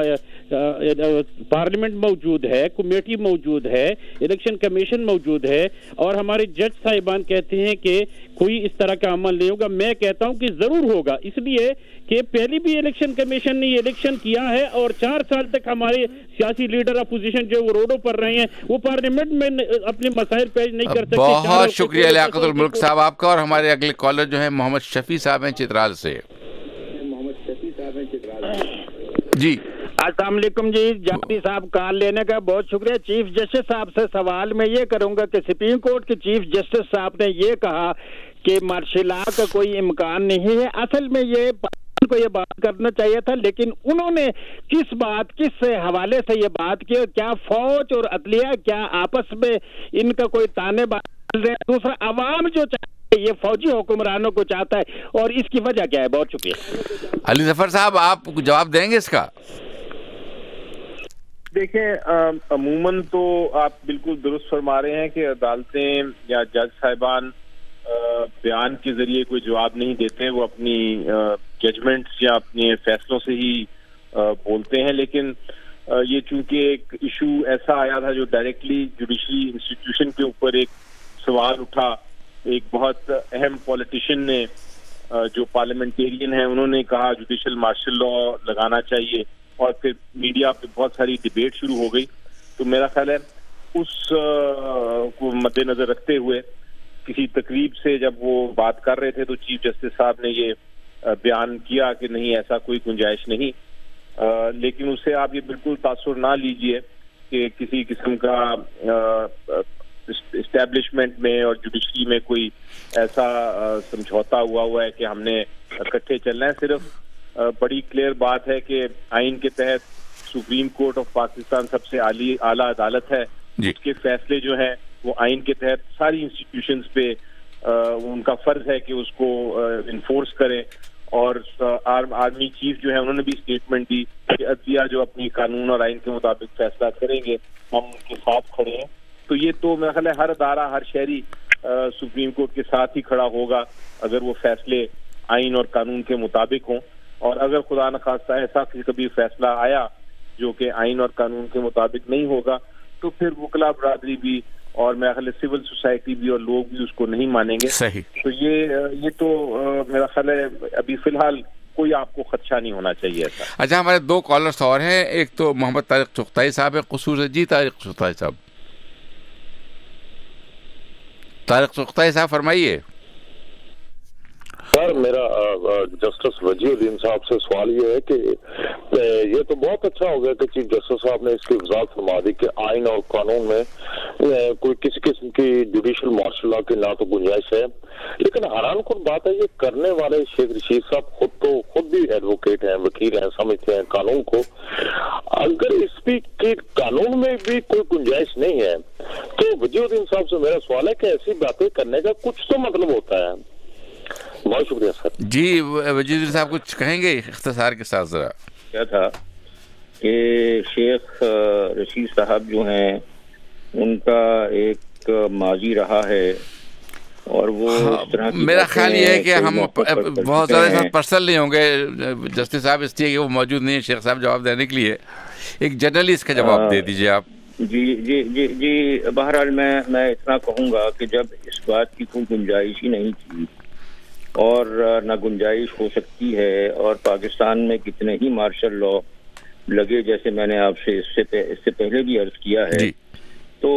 پارلیمنٹ موجود ہے, کمیٹی موجود ہے, الیکشن کمیشن موجود ہے, اور ہمارے جج صاحبان کہتے ہیں کہ کوئی اس طرح کا عمل نہیں ہوگا. میں کہتا ہوں کہ ضرور ہوگا, اس لیے کہ پہلی بھی الیکشن کمیشن نے یہ الیکشن کیا ہے اور 4 سال تک ہمارے سیاسی لیڈر اپوزیشن جو وہ روڈوں پر رہے ہیں وہ پارلیمنٹ میں اپنے مسائل پیش نہیں کر سکتے. بہت شکریہ لیاقت الملک صاحب آپ کا. اور ہمارے اگلے کالر جو ہیں محمد شفیع صاحب ہیں چترال سے. جی السلام علیکم. جی جعفری صاحب کال لینے کا بہت شکریہ. چیف جسٹس صاحب سے سوال میں یہ کروں گا کہ سپریم کورٹ کے چیف جسٹس صاحب نے یہ کہا کہ مارشل لا کا کوئی امکان نہیں ہے. اصل میں یہ کو یہ بات کرنا چاہیے تھا, لیکن انہوں نے کس حوالے سے یہ بات کی, کیا فوج اور عدلیہ کیا آپس میں ان کا کوئی تانے بانے چل رہے ہیں؟ دوسرا عوام جو چاہتے ہیں یہ فوجی حکمرانوں کو چاہتا ہے, اور اس کی وجہ کیا ہے؟ بہت شکریہ. علی ظفر صاحب آپ جواب دیں گے اس کا؟ دیکھیں عموماً تو آپ بالکل درست فرما رہے ہیں کہ عدالتیں یا جج صاحبان بیان کے ذریعے کوئی جواب نہیں دیتے، وہ اپنی ججمنٹس یا اپنے فیصلوں سے ہی بولتے ہیں. لیکن یہ چونکہ ایک ایشو ایسا آیا تھا جو ڈائریکٹلی جوڈیشری انسٹیٹیوشن کے اوپر ایک سوال اٹھا، ایک بہت اہم پولیٹیشین نے جو پارلیمنٹیرین ہیں انہوں نے کہا جوڈیشل مارشل لا لگانا چاہیے، اور پھر میڈیا پہ بہت ساری ڈیبیٹ شروع ہو گئی. تو میرا خیال ہے اس کو مد نظر رکھتے ہوئے کسی تقریب سے جب وہ بات کر رہے تھے تو چیف جسٹس صاحب نے یہ بیان کیا کہ نہیں ایسا کوئی گنجائش نہیں. لیکن اس سے آپ یہ بالکل تاثر نہ لیجئے کہ کسی قسم کا اسٹیبلشمنٹ میں اور جوڈیشری میں کوئی ایسا سمجھوتا ہوا ہے کہ ہم نے اکٹھے چلنا ہے. صرف بڑی کلیئر بات ہے کہ آئین کے تحت سپریم کورٹ آف پاکستان سب سے اعلیٰ عدالت ہے. اس کے فیصلے جو ہیں وہ آئین کے تحت ساری انسٹیٹیوشنز پہ ان کا فرض ہے کہ اس کو انفورس کریں. اور آرمی چیف جو ہے انہوں نے بھی اسٹیٹمنٹ دی کہ عدلیہ جو اپنی قانون اور آئین کے مطابق فیصلہ کریں گے ہم ان کے ساتھ کھڑے ہیں. تو یہ تو میرا خیال ہے ہر ادارہ ہر شہری سپریم کورٹ کے ساتھ ہی کھڑا ہوگا اگر وہ فیصلے آئین اور قانون کے مطابق ہوں. اور اگر خدا نخواستہ ایسا کبھی فیصلہ آیا جو کہ آئین اور قانون کے مطابق نہیں ہوگا تو پھر وکلا برادری بھی اور میرا خیال ہے سول سوسائٹی بھی اور لوگ بھی اس کو نہیں مانیں گے. صحیح. تو یہ تو میرا خیال ہے ابھی فی الحال کوئی آپ کو خدشہ نہیں ہونا چاہیے ایسا. اچھا ہمارے دو کالرس اور ہیں، ایک تو محمد طارق چغتائی صاحب ہے قصور سے. جی طارق چغتائی صاحب. طارق چغتائی صاحب فرمائیے. سر میرا جسٹس وجیہ الدین صاحب سے سوال یہ ہے کہ یہ تو بہت اچھا ہو گیا کہ چیف جسٹس صاحب نے اس کی وضاحت فرما دی کہ آئین اور قانون میں کوئی کسی قسم کی جوڈیشل مارشل لا کی نہ تو گنجائش ہے. لیکن حیران کن بات ہے یہ کرنے والے شیخ رشید صاحب خود بھی ایڈوکیٹ ہیں، وکیل ہیں، سمجھتے ہیں قانون کو. اگر اس کی قانون میں بھی کوئی گنجائش نہیں ہے تو وجیہ الدین صاحب سے میرا سوال ہے کہ ایسی باتیں کرنے کا کچھ تو مطلب ہوتا ہے. بہت شکریہ سر. جی وجیہ الدین صاحب کچھ کہیں گے اختصار کے ساتھ؟ ذرا کیا تھا کہ شیخ رشید صاحب جو ہیں ان کا ایک ماضی رہا ہے اور وہ اس طرح میرا خیال یہ ہے کہ ہم بہت زیادہ پرسنل نہیں ہوں گے جسٹس صاحب، اس لیے کہ وہ موجود نہیں ہے شیخ صاحب جواب دینے کے لیے. ایک جنرلی اس کا جواب دے دیجیے آپ. جی بہرحال میں اتنا کہوں گا کہ جب اس بات کی کوئی گنجائش ہی نہیں تھی اور نہ گنجائش ہو سکتی ہے، اور پاکستان میں کتنے ہی مارشل لا لگے جیسے میں نے آپ سے اس سے پہلے بھی عرض کیا ہے، تو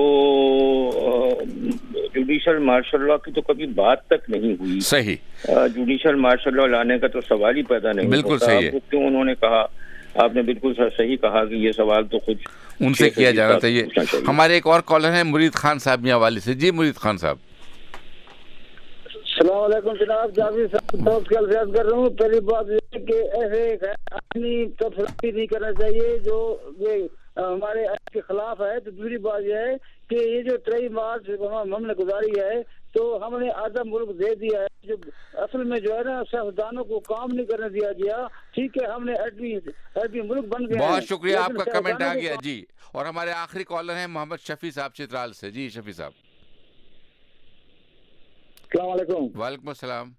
جوڈیشل مارشل لا کی تو کبھی بات تک نہیں ہوئی. صحیح. جوڈیشل مارشل لا لانے کا تو سوال ہی پیدا نہیں. بالکل صحیح ہے. کیوں انہوں نے کہا، آپ نے بالکل صحیح کہا کہ یہ سوال تو خود ان سے کیا جانا چاہیے. ہمارے ایک اور کالر ہیں مرید خان صاحب میاں والی سے. جی مرید خان صاحب. السلام علیکم جناب. جاوید صاحب سے عرض کر رہا ہوں. پہلی بات یہ ہے کہ ایسے اپنی تفصیل نہیں کرنا چاہیے جو ہمارے کے خلاف ہے. تو دوسری بات یہ ہے کہ یہ جو 23 مارچ ہم نے گزاری ہے تو ہم نے آدھا ملک دے دیا ہے. جو اصل میں جو ہے نا سیاستدانوں کو کام نہیں کرنے دیا گیا. ٹھیک ہے ہم نے ایٹمی ملک بن گیا. بہت شکریہ آپ کا کمنٹ آ گیا. جی اور ہمارے آخری کالر ہیں محمد شفیع صاحب چترال سے. جی شفیع صاحب. السلام علیکم. وعلیکم السلام.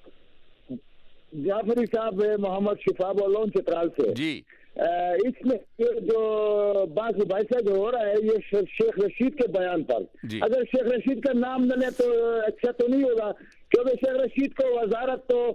جعفری صاحب محمد شفا بولوں چترال سے. جی اس میں جو بات مباحثہ جو ہو رہا ہے یہ شیخ رشید کے بیان پر. اگر شیخ رشید کا نام نہ لے تو اچھا تو نہیں ہوگا کیونکہ شیخ رشید کو وزارت تو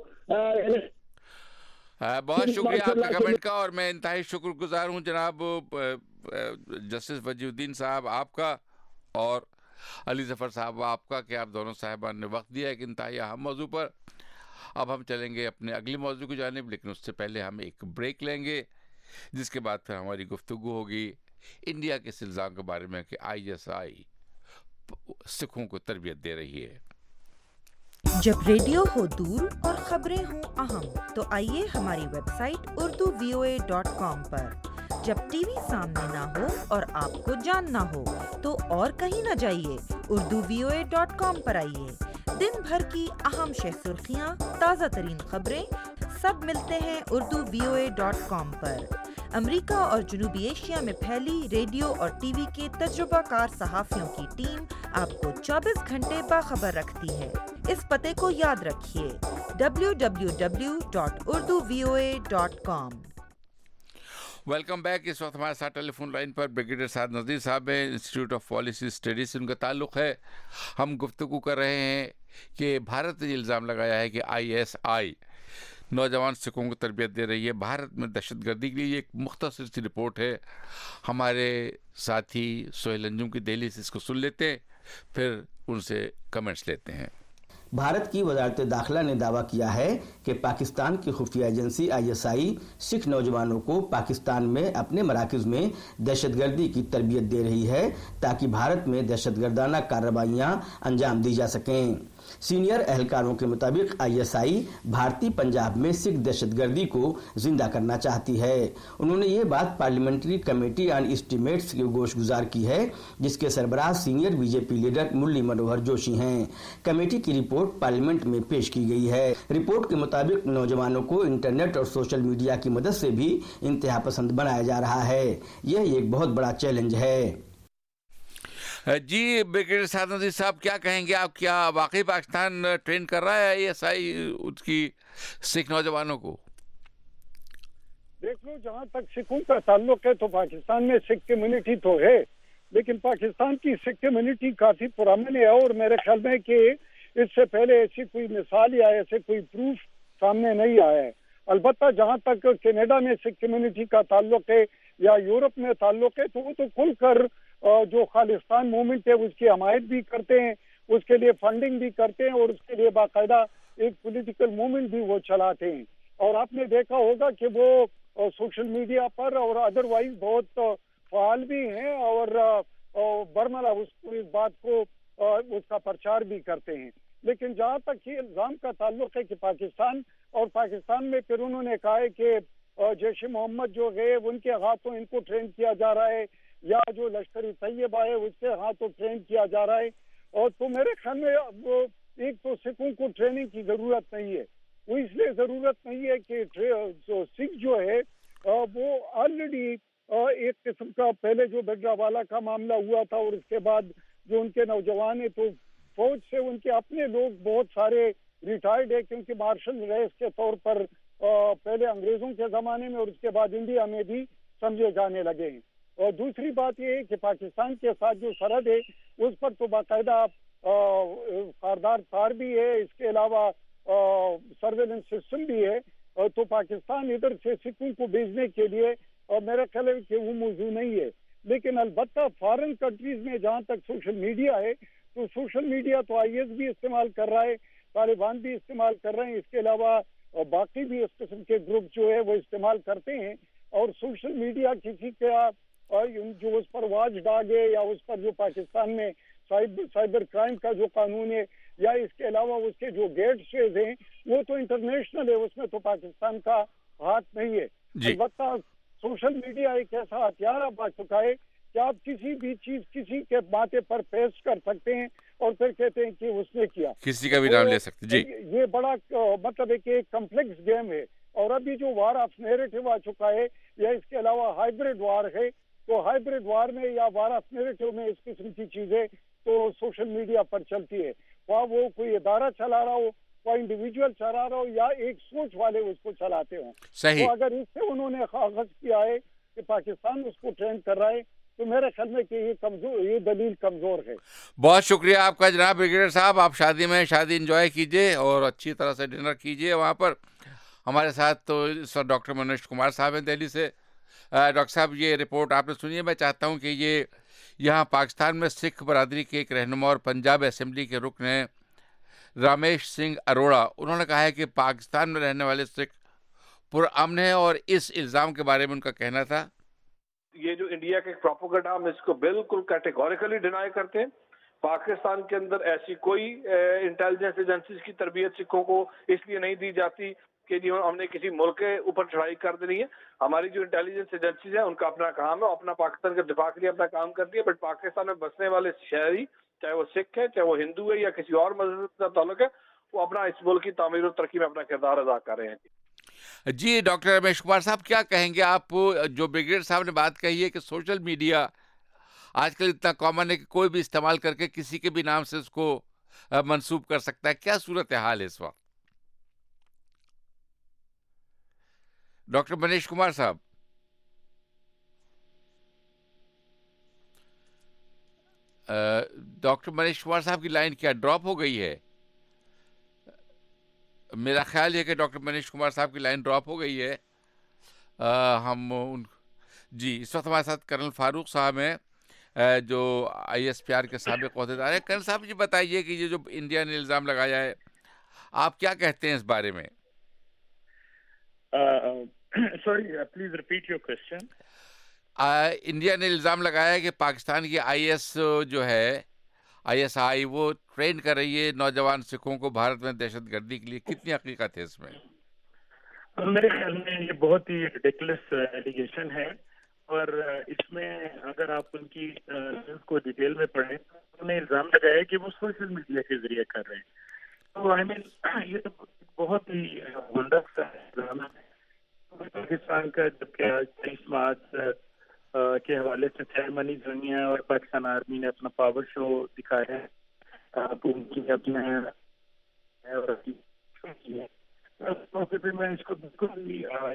بہت شکریہ آپ کے کمنٹ کا اور میں انتہائی شکر گزار ہوں جناب جسٹس وجیہ الدین صاحب آپ کا اور علی ظفر صاحب آپ کا کہ آپ دونوں صاحبان نے وقت دیا ایک انتہائی اہم موضوع پر. اب ہم چلیں گے اپنے اگلے موضوع کی جانب، لیکن اس سے پہلے ہم ایک بریک لیں گے جس کے بعد پھر ہماری گفتگو ہوگی انڈیا کے اس الزام کے بارے میں کہ ISI سکھوں کو تربیت دے رہی ہے. جب ریڈیو ہو دور اور خبریں ہوں اہم تو آئیے ہماری ویب سائٹ urduvoa.com پر. جب ٹی وی سامنے نہ ہو اور آپ کو جاننا ہو تو اور کہیں نہ جائیے، urduvoa.com پر آئیے. دن بھر کی اہم سرخیاں، تازہ ترین خبریں سب ملتے ہیں urduvoa.com پر. अमेरिका और जनूबी एशिया में फैली रेडियो और टीवी के तजुर्बाकार सहाफ़ियों की टीम आपको 24 घंटे बाखबर रखती है। इस पते को याद रखिए www.urduvoa.com। Welcome back. इस वक्त हमारे साथ टेलीफोन लाइन पर ब्रिगेडियर साद नज़ीर साहब हैं, इंस्टीट्यूट ऑफ पॉलिसी स्टडीज से उनका ताल्लुक़ है। हम गुफ्तगू कर रहे हैं कि भारत ने इल्ज़ाम लगाया है कि ISI नौजवान सिखों को तरबियत दे रही है भारत में दहशतगर्दी के लिए। एक मुख्तसर सी रिपोर्ट है, हमारे साथी सोहेल अंजुम की दिल्ली से इसको सुन लेते हैं, फिर उनसे कमेंट्स लेते हैं। भारत की वजारत दाखिला ने दावा किया है कि पाकिस्तान की खुफिया एजेंसी ISI सिख नौजवानों को पाकिस्तान में अपने मराकज़ में दहशतगर्दी की तरबियत दे रही है ताकि भारत में दहशतगर्दाना कार्रवाइयाँ अंजाम दी जा सकें। सीनियर एहलकारों के मुताबिक ISI भारतीय पंजाब में सिख दहशतगर्दी को जिंदा करना चाहती है। उन्होंने ये बात पार्लियामेंट्री कमेटी ऑन एस्टीमेट्स की गोशगुजार की है, जिसके सरबराह senior BJP leader Murli Manohar Joshi हैं। कमेटी की रिपोर्ट पार्लियामेंट में पेश की गई है। रिपोर्ट के मुताबिक नौजवानों को इंटरनेट और सोशल मीडिया की मदद से भी इंतहा पसंद बनाया जा रहा है। यह एक बहुत बड़ा चैलेंज है। जी ब्रिगेडियर साद नज़ीर साहब, क्या कहेंगे आप? क्या वाकई पाकिस्तान ट्रेन कर रहा है ISI उसकी सिख नौजवानों को? देख लो, जहाँ तक सिखों का ताल्लुक है तो पाकिस्तान में सिख कम्युनिटी तो है, लेकिन पाकिस्तान की सिख कम्युनिटी काफी पुरानी है और मेरे ख्याल में कि इससे पहले ऐसी कोई मिसाल या ऐसे कोई प्रूफ सामने नहीं आया है। अलबत्ता जहाँ तक कनाडा में सिख कम्युनिटी का ताल्लुक है या यूरोप में ताल्लुक है, तो वो तो खुलकर जो खालिस्तान मूवमेंट है उसकी हमायत भी करते हैं, उसके लिए फंडिंग भी करते हैं और उसके लिए बाकायदा एक पॉलिटिकल मूवमेंट भी वो चलाते हैं। और आपने देखा होगा कि वो सोशल मीडिया पर और अदरवाइज बहुत फाल भी हैं और बरमला उसको इस बात को उसका प्रचार भी करते हैं। लेकिन जहाँ तक ये इल्ज़ाम का ताल्लुक है कि पाकिस्तान में फिर उन्होंने कहा है कि जैश मोहम्मद जो गए उनके हाथों इनको ट्रेन किया जा रहा है या जो लश्करी तैयबा है उसके हाथों ट्रेन किया जा रहा है। और तो मेरे ख्याल में वो एक तो सिखों को ट्रेनिंग की जरूरत नहीं है, वो इसलिए जरूरत नहीं है कि जो सिख जो है वो ऑलरेडी एक किस्म का पहले जो बजरावाला का मामला हुआ था और उसके बाद जो उनके नौजवान है तो फौज से उनके अपने लोग बहुत सारे रिटायर्ड है, क्योंकि मार्शल रेस के तौर पर पहले अंग्रेजों के ज़माने में और उसके बाद इंडिया में भी समझे जाने लगे हैं। और दूसरी बात ये है कि पाकिस्तान के साथ जो सरहद है उस पर तो बाकायदा खारदार तार भी है, इसके अलावा सर्वेलेंस सिस्टम भी है। तो पाकिस्तान इधर से सिखों को भेजने के लिए मेरा ख्याल है कि वो मौजूद नहीं है। लेकिन अलबत्ता फॉरेन कंट्रीज में जहाँ तक सोशल मीडिया है तो सोशल मीडिया तो IS भी इस्तेमाल कर रहा है, तालिबान भी इस्तेमाल कर रहे हैं, इसके अलावा बाकी भी इस किस्म के ग्रुप जो है वो इस्तेमाल करते हैं। और सोशल मीडिया किसी का जो उस पर वाच डॉग है या उस पर जो पाकिस्तान में साइबर क्राइम का जो कानून है या इसके अलावा उसके जो गेटवेज हैं वो तो इंटरनेशनल है, उसमें तो पाकिस्तान का हाथ नहीं है। अलबत्ता सोशल मीडिया एक ऐसा हथियार अब आ चुका है कि आप किसी भी चीज किसी के माथे पर पेश कर सकते हैं और फिर कहते हैं कि उसने किया, किसी का भी नाम ले सकते। जी, ये बड़ा मतलब एक कम्प्लेक्स गेम है। और अभी जो वार ऑफ नैरेटिव आ चुका है या इसके अलावा हाइब्रिड वार है, तो हाइब्रिड वार में या वार ऑफ नैरेटिव में इस किस्म की चीजें तो सोशल मीडिया पर चलती है। वहाँ वो कोई इदारा चला रहा हो, कोई इंडिविजुअल चला रहा हो या एक सोच वाले उसको चलाते हो। तो अगर इससे उन्होंने आगाज किया है कि पाकिस्तान उसको ट्रेन कर रहा है तो मेरे ख्याल में कि ये दलील कमजोर है। बहुत शुक्रिया आपका जनाब ब्रिगेडियर साहब। आप शादी एंजॉय कीजिए और अच्छी तरह से डिनर कीजिए वहाँ पर। हमारे साथ तो इस वक्त डॉक्टर मनोज कुमार साहब हैं दिल्ली से। डॉक्टर साहब, ये रिपोर्ट आपने सुनी है। मैं चाहता हूँ कि ये यहाँ पाकिस्तान में सिख बरादरी के एक रहनुमा और पंजाब असेंबली के रुकन हैं रामेश सिंह अरोड़ा, उन्होंने कहा है कि पाकिस्तान में रहने वाले सिख पुरअमन है और इस इल्ज़ाम के बारे में उनका कहना था ये जो इंडिया के प्रोपेगेंडा हम इसको बिल्कुल कैटेगोरिकली डिनाई करते हैं। पाकिस्तान के अंदर ऐसी कोई इंटेलिजेंस एजेंसीज की तरबियत सिखों को इसलिए नहीं दी जाती कि जी हमने किसी मुल्क के ऊपर चढ़ाई कर देनी है। हमारी जो इंटेलिजेंस एजेंसीज है उनका अपना काम है, अपना पाकिस्तान के दिफा के लिए अपना काम करती है। बट पाकिस्तान में बसने वाले शहरी, चाहे वो सिख है, चाहे वो हिंदू है या किसी और मजहब का ताल्लुक है, वो अपना इस मुल्क की तामीर और तरक्की में अपना किरदार अदा कर रहे हैं। جی ڈاکٹر رمیش کمار صاحب کیا کہیں گے آپ؟ جو بریگیڈیئر صاحب نے بات کہی ہے کہ سوشل میڈیا آج کل اتنا کامن ہے کہ کوئی بھی استعمال کر کے کسی کے بھی نام سے اس کو منسوب کر سکتا ہے، کیا صورت حال ہے اس وقت؟ ڈاکٹر منیش کمار صاحب. ڈاکٹر منیش کمار صاحب کی لائن کیا ڈراپ ہو گئی ہے؟ میرا خیال ہے کہ ڈاکٹر منیش کمار صاحب کی لائن ڈراپ ہو گئی ہے. جی اس وقت ہمارے ساتھ کرنل فاروق صاحب ہیں جو ISPR کے سابق عہدیدار ہیں. کرنل صاحب جی بتائیے کہ یہ جو انڈیا نے الزام لگایا ہے آپ کیا کہتے ہیں اس بارے میں؟ Sorry please repeat your question. India نے الزام لگایا ہے کہ پاکستان کی IS جو ہے ISI وہ ٹرین کر رہی ہے نوجوان سکھوں کو بھارت میں دہشت گردی کے لیے. کتنی حقیقت ہے اس میں؟ میرے خیال میں یہ بہت ہی ریڈیکولس ایلیگیشن ہے اور اس میں اگر آپ ان کی کو ڈیٹیل میں پڑھیں تو انہوں نے الزام لگایا کہ وہ سوشل میڈیا کے ذریعے کر رہے ہیں. تو آئی مین یہ تو بہت ہی ونڈرس الزام ہے. پاکستان کا جبکہ 23 مارچ کے حوالے سے سیریمنیز ہوئی ہیں اور پاکستان آرمی نے اپنا پاور شو دکھایا ہے میں اس کو بالکل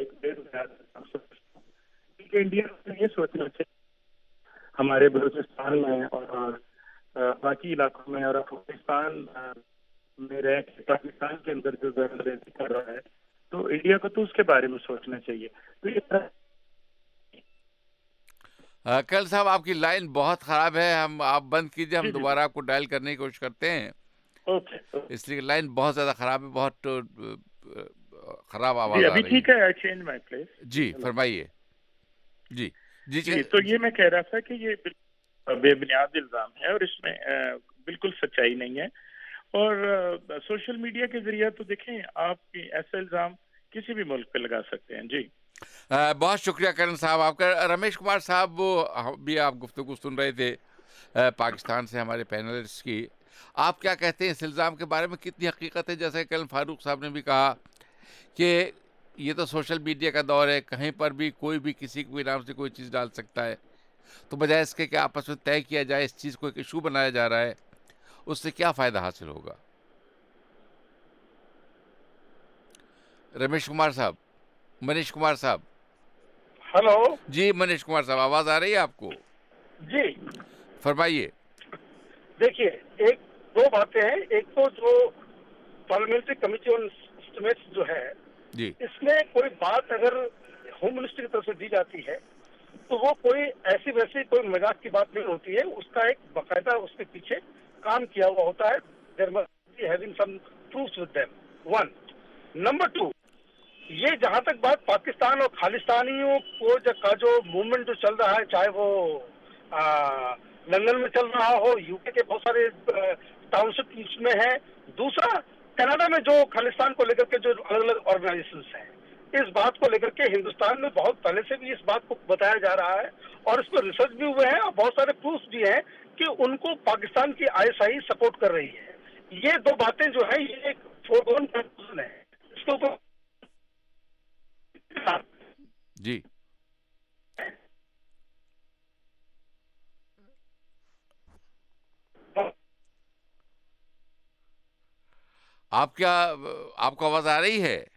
انڈیا کو یہ سوچنا چاہیے ہمارے بلوچستان میں اور باقی علاقوں میں اور افغانستان میں رہ کے پاکستان کے اندر جو زبردستی کر رہا ہے تو انڈیا کو تو اس کے بارے میں سوچنا چاہیے. تو یہ کل صاحب آپ کی لائن بہت خراب ہے، آپ بند کیجئے، ہم دوبارہ آپ کو ڈائل کرنے کی کوشش کرتے ہیں. اس لیے لائن بہت زیادہ خراب ہے، بہت خراب آواز آ رہی ہے. ابھی ٹھیک ہے، I change my place. جی فرمائیے. جی جی جی تو یہ میں کہہ رہا تھا کہ یہ بے بنیاد الزام ہے اور اس میں بالکل سچائی نہیں ہے. اور سوشل میڈیا کے ذریعے تو دیکھیں آپ ایسا الزام کسی بھی ملک پہ لگا سکتے ہیں. جی بہت شکریہ کرن صاحب آپ کا. رمیش کمار صاحب بھی آپ گفتگو سن رہے تھے پاکستان سے ہمارے پینلسٹ کی. آپ کیا کہتے ہیں اس الزام کے بارے میں؟ کتنی حقیقت ہے؟ جیسے کرن فاروق صاحب نے بھی کہا کہ یہ تو سوشل میڈیا کا دور ہے، کہیں پر بھی کوئی بھی کسی کے نام سے کوئی چیز ڈال سکتا ہے، تو بجائے اس کے کہ آپس میں طے کیا جائے اس چیز کو ایک ایشو بنایا جا رہا ہے، اس سے کیا فائدہ حاصل ہوگا؟ رمیش کمار صاحب، منیش کمار صاحب. ہلو جی منیش کمار صاحب آواز آ رہی ہے آپ کو؟ جی فرمائیے. دیکھیے ایک دو باتیں ہیں. ایک تو جو پارلیمنٹری کمیٹی آن اسٹیمیٹس جو ہے جی اس میں کوئی بات اگر ہوم منسٹری کی طرف سے دی جاتی ہے تو وہ کوئی ایسی ویسی کوئی مزاق کی بات نہیں ہوتی ہے. اس کا ایک باقاعدہ اس کے پیچھے کام کیا ہوا ہوتا ہے. there must be having some proofs with them. One. Number two, یہ جہاں تک بات پاکستان اور خالستانیوں کو کا جو موومنٹ جو چل رہا ہے، چاہے وہ لندن میں چل رہا ہو، UK کے بہت سارے ٹاؤن شپ میں ہے. دوسرا کینیڈا میں جو خالستان کو لے کر کے جو الگ الگ آرگنائزیشنز ہیں، اس بات کو لے کر کے ہندوستان میں بہت پہلے سے بھی اس بات کو بتایا جا رہا ہے اور اس پر ریسرچ بھی ہوئے ہیں اور بہت سارے پروفs بھی ہیں کہ ان کو پاکستان کی ISI سپورٹ کر رہی ہے. یہ دو باتیں جو ہیں یہ ایک فورگون کنکلوژن ہے. اس کے اوپر جی آپ کو آواز آ رہی ہے؟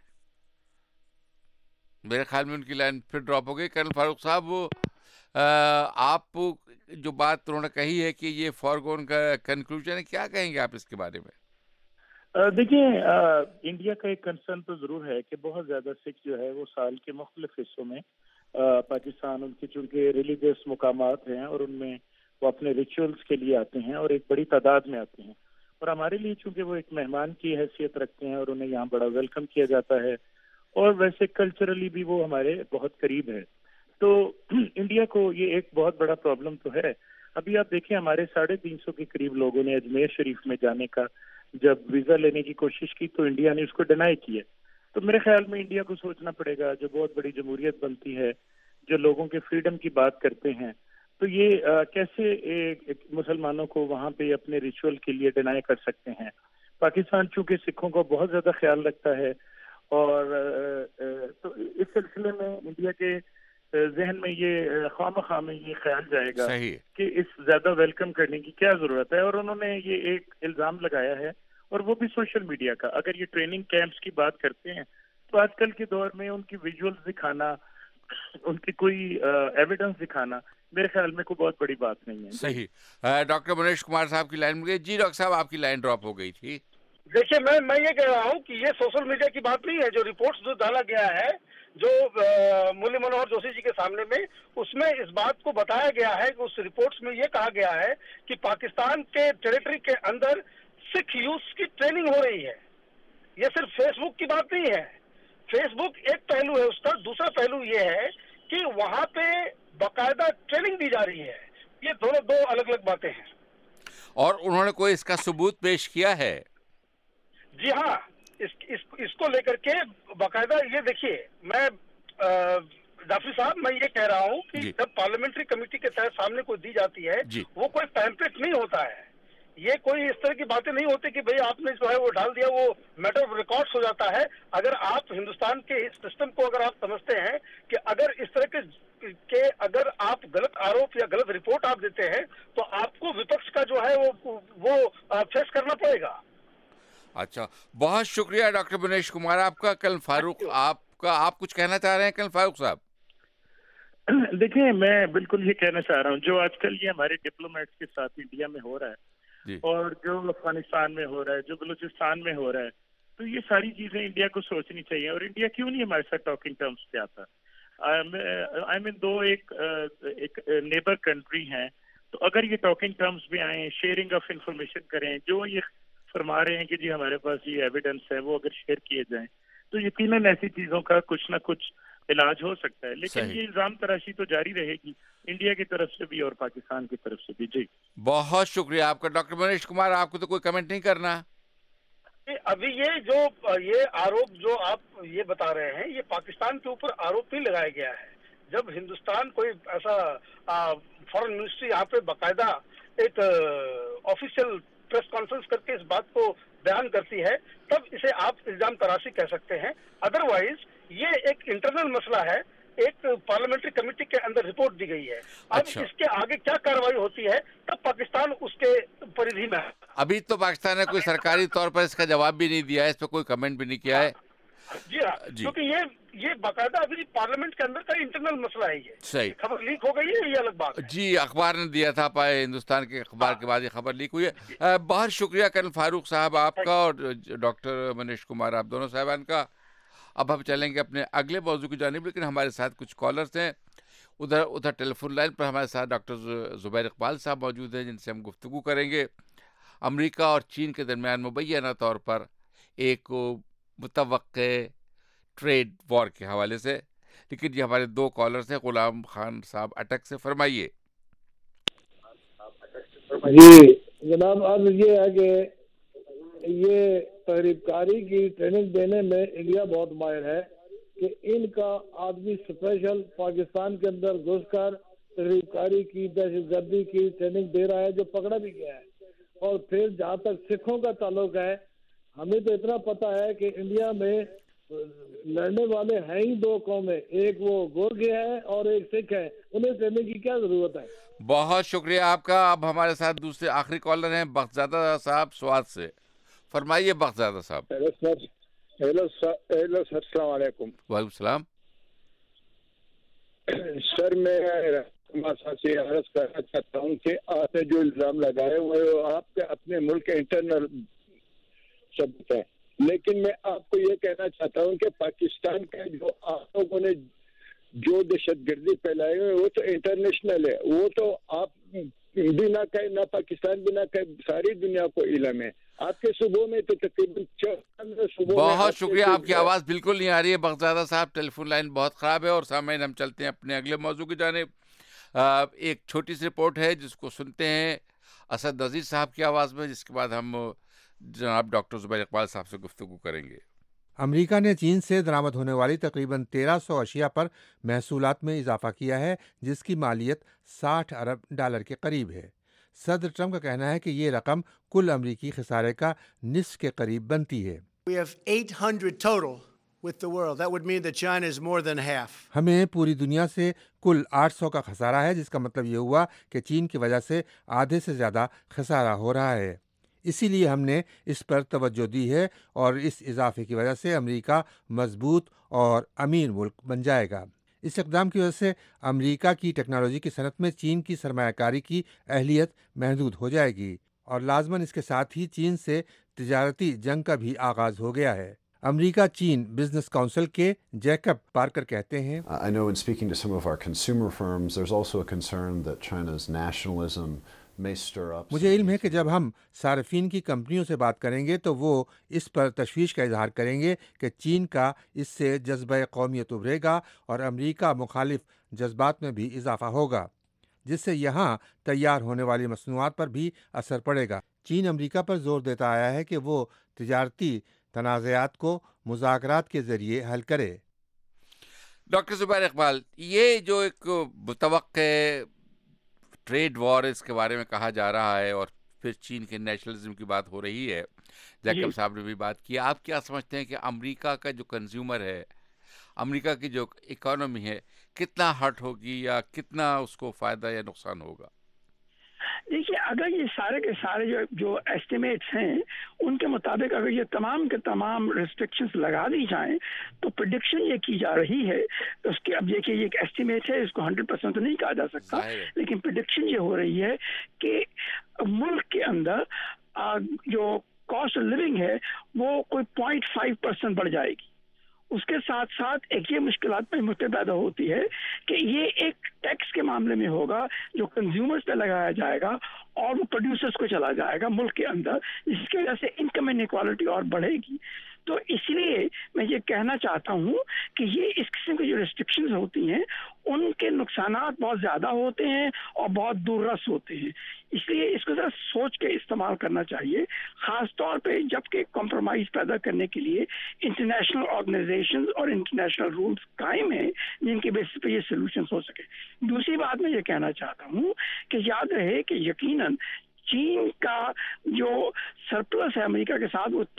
میرے خیال میں ان کی لائن پھر ڈراپ ہو گئی. کرنل فاروق صاحب آپ جو بات انہوں نے کہی ہے کہ یہ فارگون کا کنکلوژن ہے، کیا کہیں گے آپ اس کے بارے میں؟ دیکھیں انڈیا کا ایک کنسرن تو ضرور ہے کہ بہت زیادہ سکھ جو ہے وہ سال کے مختلف حصوں میں پاکستان ان کے چونکہ ریلیجیس مقامات ہیں اور ان میں وہ اپنے ریچولز کے لیے آتے ہیں اور ایک بڑی تعداد میں آتے ہیں اور ہمارے لیے چونکہ وہ ایک مہمان کی حیثیت رکھتے ہیں اور انہیں یہاں بڑا ویلکم کیا جاتا ہے اور ویسے کلچرلی بھی وہ ہمارے بہت قریب ہے. تو انڈیا کو یہ ایک بہت بڑا پرابلم تو ہے. ابھی آپ دیکھیں ہمارے 350 کے قریب لوگوں نے اجمیر شریف میں جانے کا جب ویزا لینے کی کوشش کی تو انڈیا نے اس کو ڈینائی کیا. تو میرے خیال میں انڈیا کو سوچنا پڑے گا، جو بہت بڑی جمہوریت بنتی ہے، جو لوگوں کے فریڈم کی بات کرتے ہیں، تو یہ کیسے مسلمانوں کو وہاں پہ اپنے ریچول کے لیے ڈینائی کر سکتے ہیں. پاکستان چونکہ سکھوں کو بہت زیادہ خیال رکھتا ہے اور تو اس سلسلے میں انڈیا کے ذہن میں یہ خواہ میں یہ خیال جائے گا کہ اس زیادہ ویلکم کرنے کی کیا ضرورت ہے. اور انہوں نے یہ ایک الزام لگایا ہے اور وہ بھی سوشل میڈیا کا. اگر یہ ٹریننگ کیمپس کی بات کرتے ہیں تو آج کل کے دور میں ان کی ویژولز دکھانا, ان کی کوئی ایویڈنس دکھانا میرے خیال میں کوئی بہت بڑی بات نہیں ہے. صحیح. ڈاکٹر منیش کمار صاحب کی لائن مل گئی. جی ڈاکٹر صاحب آپ کی لائن ڈراپ ہو گئی تھی. دیکھیے میں یہ کہہ رہا ہوں کہ یہ سوشل میڈیا کی بات نہیں ہے. جو رپورٹس جو ڈالا گیا ہے جو مرلی منوہر جوشی جی کے سامنے میں, اس میں اس بات کو بتایا گیا ہے کہ اس رپورٹس میں یہ کہا گیا ہے کہ پاکستان کے ٹیریٹری کے اندر سکھ یوتھ کی ٹریننگ ہو رہی ہے. یہ صرف فیس بک کی بات نہیں ہے. فیس بک ایک پہلو ہے اس کا, دوسرا پہلو یہ ہے کہ وہاں پہ باقاعدہ ٹریننگ دی جا رہی ہے. یہ دونوں دو الگ الگ باتیں ہیں. اور انہوں نے کوئی اس کا ثبوت پیش کیا ہے؟ جی ہاں, اس کو لے کر کے باقاعدہ یہ دیکھیے, میں جعفری صاحب میں یہ کہہ رہا ہوں کہ جب پارلیمنٹری کمیٹی کے تحت سامنے کوئی دی جاتی ہے وہ کوئی پیمپلیٹ نہیں ہوتا ہے. یہ کوئی اس طرح کی باتیں نہیں ہوتی کہ بھئی آپ نے جو ہے وہ ڈال دیا وہ میٹر آف ریکارڈس ہو جاتا ہے. اگر آپ ہندوستان کے اس سسٹم کو اگر آپ سمجھتے ہیں کہ اگر اس طرح کے اگر آپ غلط آروپ یا غلط رپورٹ آپ دیتے ہیں تو آپ کو وپکش کا جو ہے وہ فیس کرنا پڑے گا. اچھا, بہت شکریہ ڈاکٹر منیش کمار آپ کا. کل فاروق آپ کچھ کہنا چاہ رہے ہیں کل فاروق صاحب؟ دیکھیں میں بالکل یہ کہنا چاہ رہا ہوں جو آج کل یہ ہمارے ڈپلومیٹس کے ساتھ انڈیا میں ہو رہا ہے اور جو افغانستان میں ہو رہا ہے, جو بلوچستان میں ہو رہا ہے, تو یہ ساری چیزیں انڈیا کو سوچنی چاہیے. اور انڈیا کیوں نہیں ہمارے ساتھ ٹاکنگ ٹرمز پہ آتا؟ آئی مین دو ایک نیبر کنٹری ہیں, تو اگر یہ ٹاکنگ ٹرمز پہ آئیں, شیئرنگ آف انفارمیشن کریں, جو یہ فرما رہے ہیں کہ جی ہمارے پاس یہ ایویڈنس ہے وہ اگر شیئر کیے جائیں تو یقیناً ایسی چیزوں کا کچھ نہ کچھ علاج ہو سکتا ہے. لیکن یہ الزام تراشی تو جاری رہے گی انڈیا کی طرف سے بھی اور پاکستان کی طرف سے بھی. جی بہت شکریہ آپ کا. ڈاکٹر منیش کمار آپ کو تو کوئی کمنٹ نہیں کرنا؟ ابھی یہ آروپ جو آپ یہ بتا رہے ہیں یہ پاکستان کے اوپر آروپ نہیں لگایا گیا ہے. جب ہندوستان کوئی ایسا فارن منسٹری یہاں پہ باقاعدہ ایک آفیشیل پریس کانفرنس کر کے اس بات کو بیان کرتی ہے تب اسے آپ الزام تراشی کہہ سکتے ہیں. ادروائز یہ ایک انٹرنل مسئلہ ہے, ایک پارلیمنٹری کمیٹی کے اندر رپورٹ دی گئی ہے. اب اس کے آگے کیا کارروائی ہوتی ہے تب پاکستان اس کے پریدھی میں ہے. ابھی تو پاکستان نے کوئی سرکاری طور پر اس کا جواب بھی نہیں دیا ہے, اس پہ کوئی کمنٹ بھی نہیں کیا ہے. جی ہاں, کیونکہ یہ باقاعدہ ابھی پارلیمنٹ کے اندر کا انٹرنل مسئلہ ہے. یہ صحیح خبر لیک ہو گئی ہے, یہ الگ بات ہے. جی اخبار نے دیا تھا, پائے ہندوستان کے اخبار کے بعد یہ خبر لیک ہوئی ہے. بہت شکریہ کرنل فاروق صاحب آپ کا اور ڈاکٹر منیش کمار آپ دونوں صاحبان کا. اب ہم چلیں گے اپنے اگلے موضوع کی جانب, لیکن ہمارے ساتھ کچھ کالرز ہیں. ادھر ٹیلی فون لائن پر ہمارے ساتھ ڈاکٹر زبیر اقبال صاحب موجود ہیں جن سے ہم گفتگو کریں گے امریکہ اور چین کے درمیان مبینہ طور پر ایک متوقع ٹریڈ وار کے حوالے سے. لیکن یہ ہمارے دو کالرز ہیں. غلام خان صاحب اٹک سے, فرمائیے. جی جناب, اب یہ ہے کہ یہ تحریک کاری کی ٹریننگ دینے میں انڈیا بہت ماہر ہے کہ ان کا آدمی اسپیشل پاکستان کے اندر گھس کر تحریک کاری کی, دہشت گردی کی ٹریننگ دے رہا ہے جو پکڑا بھی گیا ہے. اور پھر جہاں تک سکھوں کا تعلق ہے, ہمیں تو اتنا پتا ہے کہ انڈیا میں لڑنے والے ہیں ہی دو قومیں, ایک وہ گورکھے ہے اور ایک سکھ ہے. انہیں ٹریننگ کی کیا ضرورت ہے؟ بہت شکریہ آپ کا. اب ہمارے ساتھ دوسرے آخری کالر ہیں بختزادہ صاحب سوات سے, فرمائیے بختزادہ صاحب. ہیلو سر, السلام علیکم. وعلیکم السلام. سر میں سے عرض کرنا چاہتا ہوں کہ آپ نے جو الزام لگائے وہ آپ کے اپنے ملک کے انٹرنل ثبوت ہے, لیکن میں آپ کو یہ کہنا چاہتا ہوں کہ پاکستان کا جو آپ لوگوں نے جو دہشت گردی پھیلائی ہوئی وہ تو انٹرنیشنل ہے, وہ تو آپ بھی نہ کہیں نہ پاکستان بھی نہ کہیں, ساری دنیا کو علم ہے. آپ کے صوبوں میں تو تقریباً 14 صوبوں. بہت شکریہ, آپ کی آواز بالکل نہیں آ رہی ہے بختزادہ صاحب, ٹیلی فون لائن بہت خراب ہے. اور سامعین ہم چلتے ہیں اپنے اگلے موضوع کی جانب. ایک چھوٹی سی رپورٹ ہے جس کو سنتے ہیں اسد عزیز صاحب کی آواز میں, جس کے بعد ہم جناب ڈاکٹر زبیر اقبال صاحب سے گفتگو کریں گے. امریکہ نے چین سے درآمد ہونے والی تقریباً 1300 اشیاء پر محصولات میں اضافہ کیا ہے, جس کی مالیت $60 ارب کے قریب ہے. صدر ٹرمپ کا کہنا ہے کہ یہ رقم کل امریکی خسارے کا نصف کے قریب بنتی ہے. We have 800 total with the world. That would mean that China is more than half. हमें पूरी दुनिया से कुल 800 का खसारा है, जिसका मतलब ये हुआ कि चीन की वजह से आधे से ज़्यादा खसारा हो रहा है। इसीलिए हमने इस पर तवज्जो दी है और इस इजाफे की वजह से अमेरिका मजबूत और अमीर मुल्क बन जाएगा। इस इक़दाम की वजह से अमेरिका की टेक्नोलॉजी की सनत में चीन की सरमायाकारी की अहलियत महदूद हो जाएगी और लाजमन इसके साथ ही चीन से तिजारती जंग का भी आगाज हो गया है। अमेरिका चीन बिजनेस काउंसिल के जैकब पार्कर कहते हैं, I know in speaking to some of our consumer firms, there's also a concern that China's nationalism may stir up. मुझे इल्म है कि जब हम सार्फिन की कंपनियों से बात करेंगे तो वो इस पर तशवीश का इजहार करेंगे कि चीन का इससे जज्बा कौमियत उभरेगा और अमेरिका मुखालिफ जज्बात में भी इजाफा होगा, जिससे यहाँ तैयार होने वाली मसनूआत पर भी असर पड़ेगा। चीन अमेरिका पर जोर देता आया है कि वो तिजारती तनाज़ात को मुज़ाकरात के ज़रिए हल करे। डॉक्टर ज़ुबैर इकबाल, ये जो एक मुतवक्के ट्रेड वॉर इसके बारे में कहा जा रहा है और फिर चीन के नेशनलिज्म की बात हो रही है, जैकब साहब ने भी बात की, आप क्या समझते हैं कि अमेरिका का जो कंज्यूमर है, अमेरिका की जो इकोनॉमी है, कितना हर्ट होगी या कितना उसको फ़ायदा या नुकसान होगा? देखिए, अगर ये सारे के सारे जो एस्टिमेट्स हैं उनके मुताबिक अगर ये तमाम के तमाम रिस्ट्रिक्शंस लगा दी जाएं तो प्रेडिक्शन ये की जा रही है, तो उसके अब देखिए ये एक एस्टिमेट है, इसको 100% तो नहीं कहा जा सकता, लेकिन प्रेडिक्शन ये हो रही है कि मुल्क के अंदर जो कॉस्ट ऑफ लिविंग है वो कोई 0.5% बढ़ जाएगी। उसके साथ साथ एक ये मुश्किलात में मुझे पैदा होती है कि ये एक टैक्स के मामले में होगा जो कंज्यूमर्स पे लगाया जाएगा और वो प्रोड्यूसर्स को चला जाएगा मुल्क के अंदर, जिसकी वजह से इनकम इनइक्वालिटी और बढ़ेगी। तो इसलिए मैं ये कहना चाहता हूँ कि ये इस किस्म की जो रिस्ट्रिक्शंस होती हैं उनके नुकसानात बहुत ज़्यादा होते हैं और बहुत दूररस होते हैं, इसलिए इसको ज़रा सोच के इस्तेमाल करना चाहिए, ख़ास तौर पे जबकि कॉम्प्रोमाइज़ पैदा करने के लिए इंटरनेशनल ऑर्गेनाइजेशंस और इंटरनेशनल रूल्स कायम हैं जिनके बेसिस पे ये सोल्यूशन हो सके। दूसरी बात मैं ये कहना चाहता हूँ कि याद रहे कि यकीनन चीन का जो सरप्लस है अमेरिका के साथ वो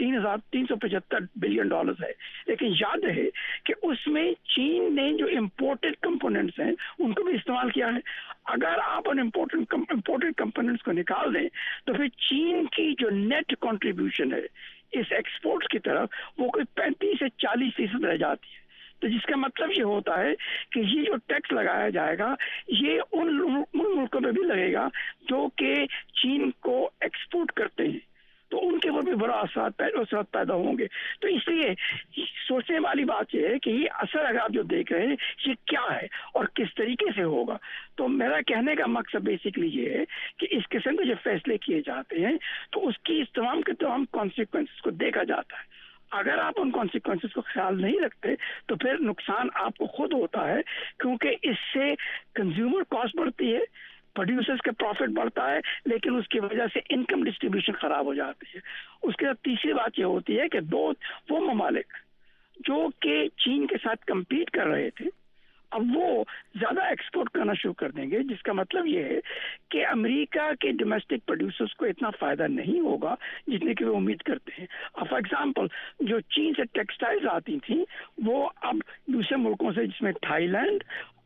$3,375 बिलियन है, लेकिन याद रहे कि उसमें चीन ने जो इम्पोर्टेड कंपोनेंट्स हैं उनको भी इस्तेमाल किया है। अगर आप उन इम्पोर्टेड कंपोनेंट्स को निकाल दें तो फिर चीन की जो नेट कंट्रीब्यूशन है इस एक्सपोर्ट्स की तरफ वो कोई 35 से 40% रह जाती है। तो जिसका मतलब ये होता है कि ये जो टैक्स लगाया जाएगा ये उन मुल्कों में भी लगेगा जो कि चीन को एक्सपोर्ट करते हैं, तो उनके ऊपर भी बड़ा असर पैदा होंगे। तो इसलिए सोचने वाली बात यह है कि ये असर अगर आप जो देख रहे हैं ये क्या है और किस तरीके से होगा। तो मेरा कहने का मकसद बेसिकली ये है कि इस किस्म के जो फैसले किए जाते हैं तो उसकी इस तमाम के तमाम कॉन्सिक्वेंसेस को देखा जाता है। अगर आप उन कॉन्सिक्वेंसेस को ख्याल नहीं रखते तो फिर नुकसान आपको खुद होता है, क्योंकि इससे कंज्यूमर कॉस्ट बढ़ती है, प्रोड्यूसर्स का प्रॉफिट बढ़ता है, लेकिन उसकी वजह से इनकम डिस्ट्रीब्यूशन खराब हो जाती है। उसके बाद तीसरी बात ये होती है कि वो ममालिक जो कि चीन के साथ कम्पीट कर रहे थे अब वो ज़्यादा एक्सपोर्ट करना शुरू कर देंगे, जिसका मतलब ये है कि अमेरिका के डोमेस्टिक प्रोड्यूसर्स को इतना फ़ायदा नहीं होगा जितने की वो उम्मीद करते हैं। अब फॉर एग्जांपल जो चीन से टेक्सटाइल्स आती थी वो अब दूसरे मुल्कों से जिसमें थाईलैंड,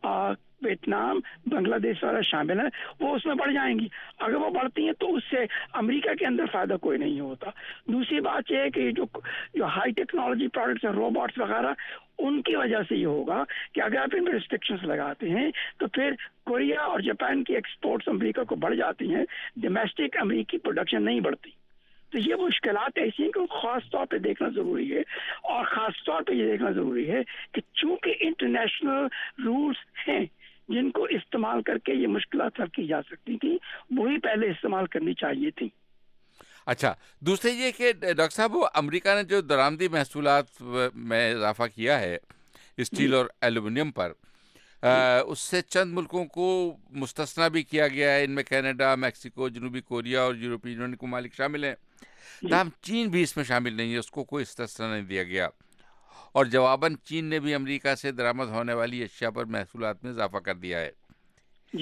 वियतनाम, बांग्लादेश वाला शामिल है, वो उसमें बढ़ जाएंगी। अगर वो बढ़ती हैं तो उससे अमेरिका के अंदर फ़ायदा कोई नहीं होता। दूसरी बात यह है कि जो हाई टेक्नोलॉजी प्रोडक्ट्स हैं, रोबोट्स वगैरह, उनकी वजह से ये होगा कि अगर आप इन पर रिस्ट्रिक्शंस लगाते हैं तो फिर कोरिया और जापान की एक्सपोर्ट्स अमेरिका को बढ़ जाती हैं, डोमेस्टिक अमेरिकी प्रोडक्शन नहीं बढ़ती। तो ये मुश्किलात ऐसी हैं कि ख़ास तौर पे देखना ज़रूरी है, और ख़ास तौर पे ये देखना ज़रूरी है कि चूँकि इंटरनेशनल रूल्स हैं जिनको इस्तेमाल करके ये मुश्किलात हल की जा सकती थी, वही पहले इस्तेमाल करनी चाहिए थी। अच्छा, दूसरे ये कि डॉक्टर साहब वो अमेरिका ने जो दरामदी महसूलात में इजाफा किया है स्टील और एल्युमिनियम पर, उससे चंद मुल्कों को मुस्तस्ना भी किया गया है, इनमें कनाडा, मैक्सिको, जनूबी कोरिया और यूरोपीय यूनियन के मालिक शामिल हैं। तमाम चीन भी इसमें शामिल नहीं है, उसको कोई इस्तिस्ना नहीं दिया गया, और जवाबन चीन ने भी अमेरिका से दरामद होने वाली अशिया पर महसूलात में इजाफा कर दिया है।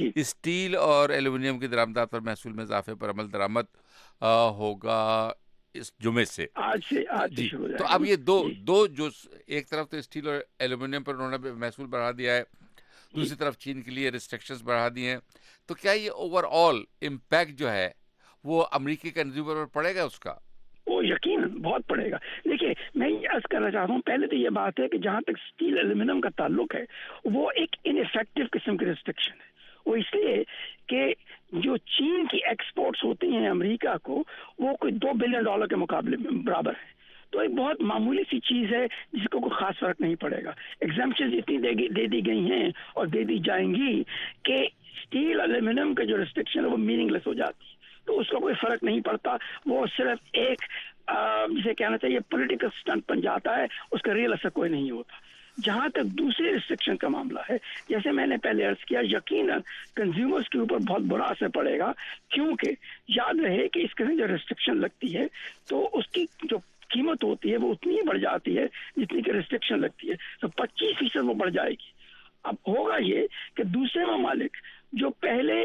स्टील और एल्युमिनियम की दरामदात पर महसूल में इजाफे पर अमल दरामद होगा اس جمعے سے آج جی شروع ہو جائے تو گا. اب یہ دو جو ایک طرف تو اسٹیل اور ایلومینیم پر انہوں نے محصول بڑھا دیا ہے, دوسری طرف چین کے لیے ریسٹرکشنز بڑھا دی ہیں, تو کیا یہ اوور آل امپیکٹ جو ہے وہ امریکی کنزیومر پر پڑے گا اس کا؟ وہ یقیناً بہت پڑے گا. دیکھیے میں یہ عرض کرنا چاہتا ہوں, پہلے تو یہ بات ہے کہ جہاں تک اسٹیل ایلومینیم کا تعلق ہے وہ ایک ان افیکٹو قسم کی ریسٹرکشن ہے. وہ اس لیے کہ جو چین کی ایکسپورٹس ہوتی ہیں امریکہ کو وہ کوئی $2 بلین کے مقابلے میں برابر ہے. تو ایک بہت معمولی سی چیز ہے جس کو کوئی خاص فرق نہیں پڑے گا. ایگزامپشن اتنی دے دی گئی ہیں اور دے دی جائیں گی کہ اسٹیل ایلومینیم کا جو ریسٹرکشن ہے وہ میننگ لیس ہو جاتی ہے, تو اس کا کوئی فرق نہیں پڑتا. وہ صرف ایک جسے کہنا چاہیے پولیٹیکل سٹنٹ بن جاتا ہے, اس کا ریئل اثر کوئی نہیں ہوتا. جہاں تک دوسرے ریسٹرکشن کا معاملہ ہے, جیسے میں نے پہلے عرض کیا, یقیناً کنزیومرز کے اوپر بہت برا اثر پڑے گا, کیونکہ یاد رہے کہ اس قسم جو ریسٹرکشن لگتی ہے تو اس کی جو قیمت ہوتی ہے وہ اتنی ہی بڑھ جاتی ہے جتنی کہ ریسٹرکشن لگتی ہے, تو 25% وہ بڑھ جائے گی. اب ہوگا یہ کہ دوسرے ممالک جو پہلے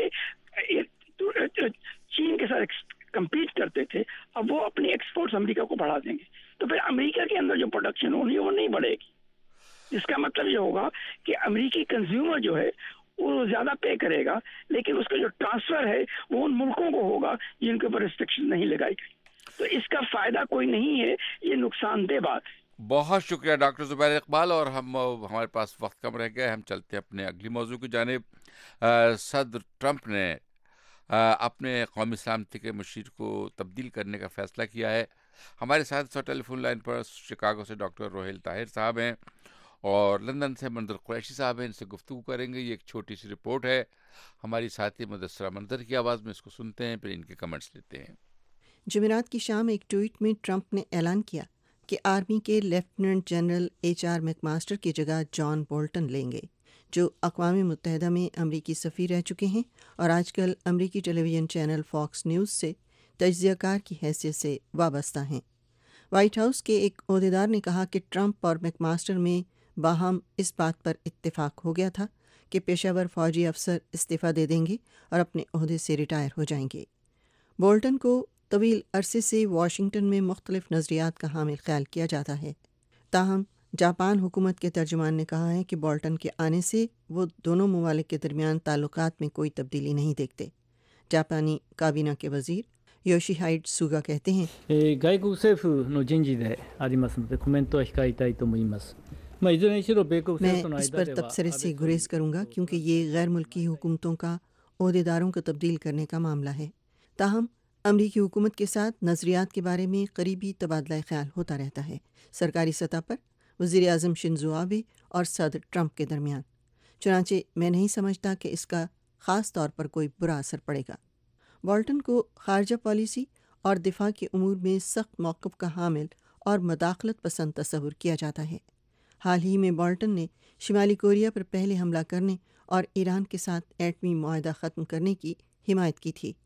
چین کے ساتھ کمپیٹ کرتے تھے اب وہ اپنی ایکسپورٹس امریکہ کو بڑھا دیں گے, تو پھر امریکہ کے اندر جو پروڈکشن ہونی ہے وہ نہیں بڑھے گی. جس کا مطلب یہ ہوگا کہ امریکی کنزیومر جو ہے وہ زیادہ پے کرے گا, لیکن اس کا جو ٹرانسفر ہے وہ ان ملکوں کو ہوگا جن کے اوپر ریسٹرکشن نہیں لگائی گئی. تو اس کا فائدہ کوئی نہیں ہے, یہ نقصان دہ بات ہے. بہت شکریہ ڈاکٹر زبیر اقبال, اور ہمارے پاس وقت کم رہ گیا, ہم چلتے ہیں اپنے اگلی موضوع کی جانب. صدر ٹرمپ نے اپنے قومی سلامتی کے مشیر کو تبدیل کرنے کا فیصلہ کیا ہے. ہمارے ساتھ ٹیلی فون لائن پر شکاگو سے ڈاکٹر روہیل طاہر صاحب ہیں اور لندن سے منظر قریشی صاحب ہیں. ان سے گفتگو کریں گے. یہ ایک چھوٹی سی رپورٹ ہے ہماری ساتھی مدثرہ منظر کی آواز میں, اس کو سنتے ہیں پھر ان کے کمنٹس لیتے ہیں. جمعرات کی شام ایک ٹویٹ میں ٹرمپ نے اعلان کیا کہ آرمی کے lieutenant general HR McMaster کی جگہ جان بولٹن لیں گے, جو اقوام متحدہ میں امریکی سفیر رہ چکے ہیں اور آج کل امریکی television channel Fox News سے تجزیہ کار کی حیثیت سے وابستہ ہیں. وائٹ ہاؤس کے ایک عہدیدار نے کہا کہ ٹرمپ اور میک ماسٹر میں باہم اس بات پر اتفاق ہو گیا تھا کہ پیشہ ور فوجی افسر استعفیٰ دے دیں گے اور اپنے عہدے سے ریٹائر ہو جائیں گے. بولٹن کو طویل عرصے سے واشنگٹن میں مختلف نظریات کا حامل خیال کیا جاتا ہے. تاہم جاپان حکومت کے ترجمان نے کہا ہے کہ بولٹن کے آنے سے وہ دونوں ممالک کے درمیان تعلقات میں کوئی تبدیلی نہیں دیکھتے. جاپانی کابینہ کے وزیر یوشی ہائیڈ سوگا کہتے ہیں میں اس پر تبصرے سے گریز کروں گا کیونکہ یہ غیر ملکی حکومتوں کا عہدیداروں کو تبدیل کرنے کا معاملہ ہے. تاہم امریکی حکومت کے ساتھ نظریات کے بارے میں قریبی تبادلہ خیال ہوتا رہتا ہے, سرکاری سطح پر وزیر اعظم شنزو آبے اور صدر ٹرمپ کے درمیان. چنانچہ میں نہیں سمجھتا کہ اس کا خاص طور پر کوئی برا اثر پڑے گا. بولٹن کو خارجہ پالیسی اور دفاع کے امور میں سخت موقف کا حامل اور مداخلت پسند تصور کیا جاتا ہے. حال ہی میں بولٹن نے شمالی کوریا پر پہلے حملہ کرنے اور ایران کے ساتھ ایٹمی معاہدہ ختم کرنے کی حمایت کی تھی.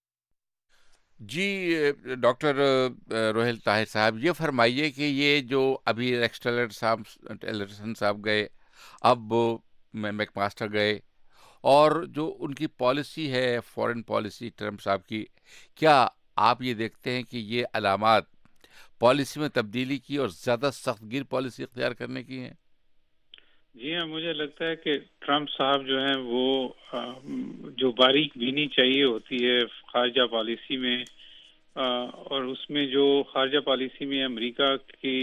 جی ڈاکٹر روہیل طاہر صاحب, یہ فرمائیے کہ یہ جو ابھی ریکس ٹیلرسن صاحب گئے, اب میک ماسٹر گئے, اور جو ان کی پالیسی ہے فورن پالیسی ٹرمپ صاحب کی, کیا آپ یہ دیکھتے ہیں کہ یہ علامات پالیسی میں تبدیلی کی اور زیادہ سخت گیر پالیسی اختیار کرنے کی ہیں؟ جی ہاں, مجھے لگتا ہے کہ ٹرمپ صاحب جو ہیں وہ جو باریک بینی چاہیے ہوتی ہے خارجہ پالیسی میں, اور اس میں جو خارجہ پالیسی میں امریکہ کی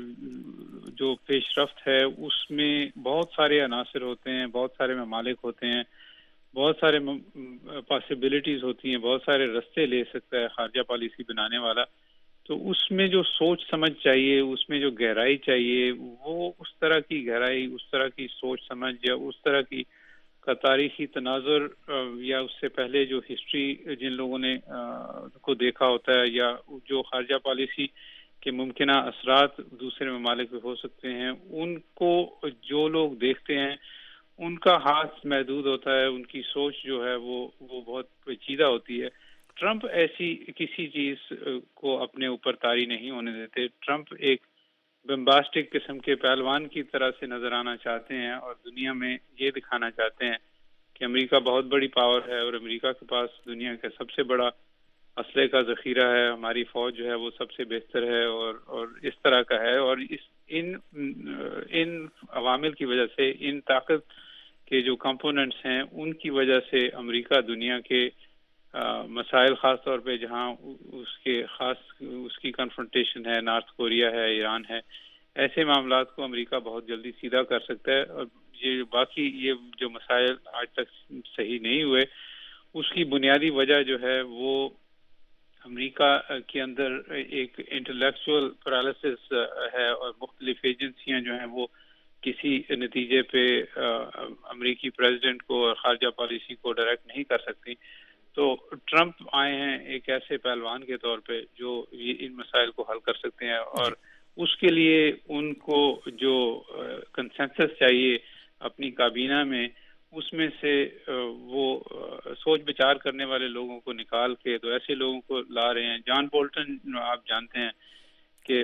جو پیش رفت ہے اس میں بہت سارے عناصر ہوتے ہیں, بہت سارے ممالک ہوتے ہیں, بہت سارے پاسبلٹیز ہوتی ہیں, بہت سارے رستے لے سکتا ہے خارجہ پالیسی بنانے والا. تو اس میں جو سوچ سمجھ چاہیے, اس میں جو گہرائی چاہیے, وہ اس طرح کی گہرائی, اس طرح کی سوچ سمجھ یا اس طرح کی کا تاریخی تناظر یا اس سے پہلے جو ہسٹری جن لوگوں نے کو دیکھا ہوتا ہے, یا جو خارجہ پالیسی کے ممکنہ اثرات دوسرے ممالک پہ ہو سکتے ہیں, ان کو جو لوگ دیکھتے ہیں ان کا ہاتھ محدود ہوتا ہے, ان کی سوچ جو ہے وہ بہت پیچیدہ ہوتی ہے. ٹرمپ ایسی کسی چیز کو اپنے اوپر طاری نہیں ہونے دیتے. ٹرمپ ایک بمباسٹک قسم کے پہلوان کی طرح سے نظر آنا چاہتے ہیں اور دنیا میں یہ دکھانا چاہتے ہیں کہ امریکہ بہت بڑی پاور ہے اور امریکہ کے پاس دنیا کا سب سے بڑا اسلحے کا ذخیرہ ہے، ہماری فوج جو ہے وہ سب سے بہتر ہے اور اس طرح کا ہے. اور ان عوامل کی وجہ سے، ان طاقت کے جو کمپوننٹس ہیں ان کی وجہ سے امریکہ دنیا کے مسائل، خاص طور پہ جہاں اس کی کنفرنٹیشن ہے، نارتھ کوریا ہے، ایران ہے، ایسے معاملات کو امریکہ بہت جلدی سیدھا کر سکتا ہے. اور یہ جو مسائل آج تک صحیح نہیں ہوئے، اس کی بنیادی وجہ جو ہے وہ امریکہ کے اندر ایک انٹلیکچوئل پیرالسس ہے، اور مختلف ایجنسیاں جو ہیں وہ کسی نتیجے پہ امریکی پریزیڈنٹ کو اور خارجہ پالیسی کو ڈائریکٹ نہیں کر سکتی. تو ٹرمپ آئے ہیں ایک ایسے پہلوان کے طور پہ جو ان مسائل کو حل کر سکتے ہیں، اور اس کے لیے ان کو جو کنسنسس چاہیے اپنی کابینہ میں، اس میں سے وہ سوچ بچار کرنے والے لوگوں کو نکال کے تو ایسے لوگوں کو لا رہے ہیں. جان بولٹن آپ جانتے ہیں کہ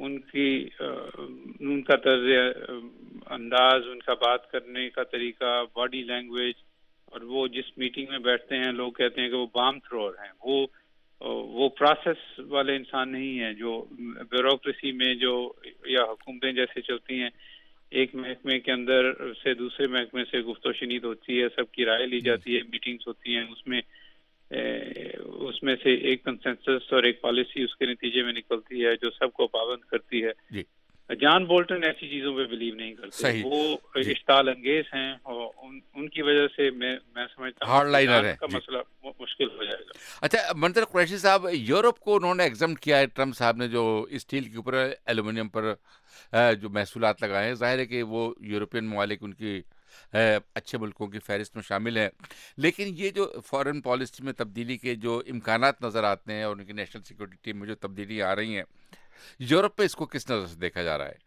ان کا طرز انداز، ان کا بات کرنے کا طریقہ، باڈی لینگویج، اور وہ جس میٹنگ میں بیٹھتے ہیں لوگ کہتے ہیں کہ وہ بام تھرور ہیں. وہ پروسیس والے انسان نہیں ہیں جو بیوروکریسی میں یا حکومتیں جیسے چلتی ہیں، ایک محکمے کے اندر سے دوسرے محکمے سے گفت و شنید ہوتی ہے، سب کی رائے لی جاتی ہے، میٹنگز ہوتی ہیں، اس میں سے ایک کنسنسس اور ایک پالیسی اس کے نتیجے میں نکلتی ہے جو سب کو پابند کرتی ہے. جان بولٹن ایسی چیزوں پہ بلیو نہیں کرتے، وہ اشتعال انگیز ہیں، اور ان کی وجہ سے میں سمجھتا ہوں ہارڈ لائنر ہے کا مسئلہ مشکل ہو جائے گا. اچھا منظر قریشی صاحب، یورپ کو انہوں نے ایگزمپٹ کیا ہے ٹرمپ صاحب نے، جو اسٹیل کے اوپر، ایلومینیم پر جو محصولات لگائے ہیں. ظاہر ہے کہ وہ یورپین ممالک ان کی اچھے ملکوں کی فہرست میں شامل ہیں، لیکن یہ جو فارن پالیسی میں تبدیلی کے جو امکانات نظر آتے ہیں اور ان کی نیشنل سیکورٹی ٹیم میں جو تبدیلیاں آ رہی ہیں، یورپ پہ اس کو کس نظر سے دیکھا جا رہا ہے؟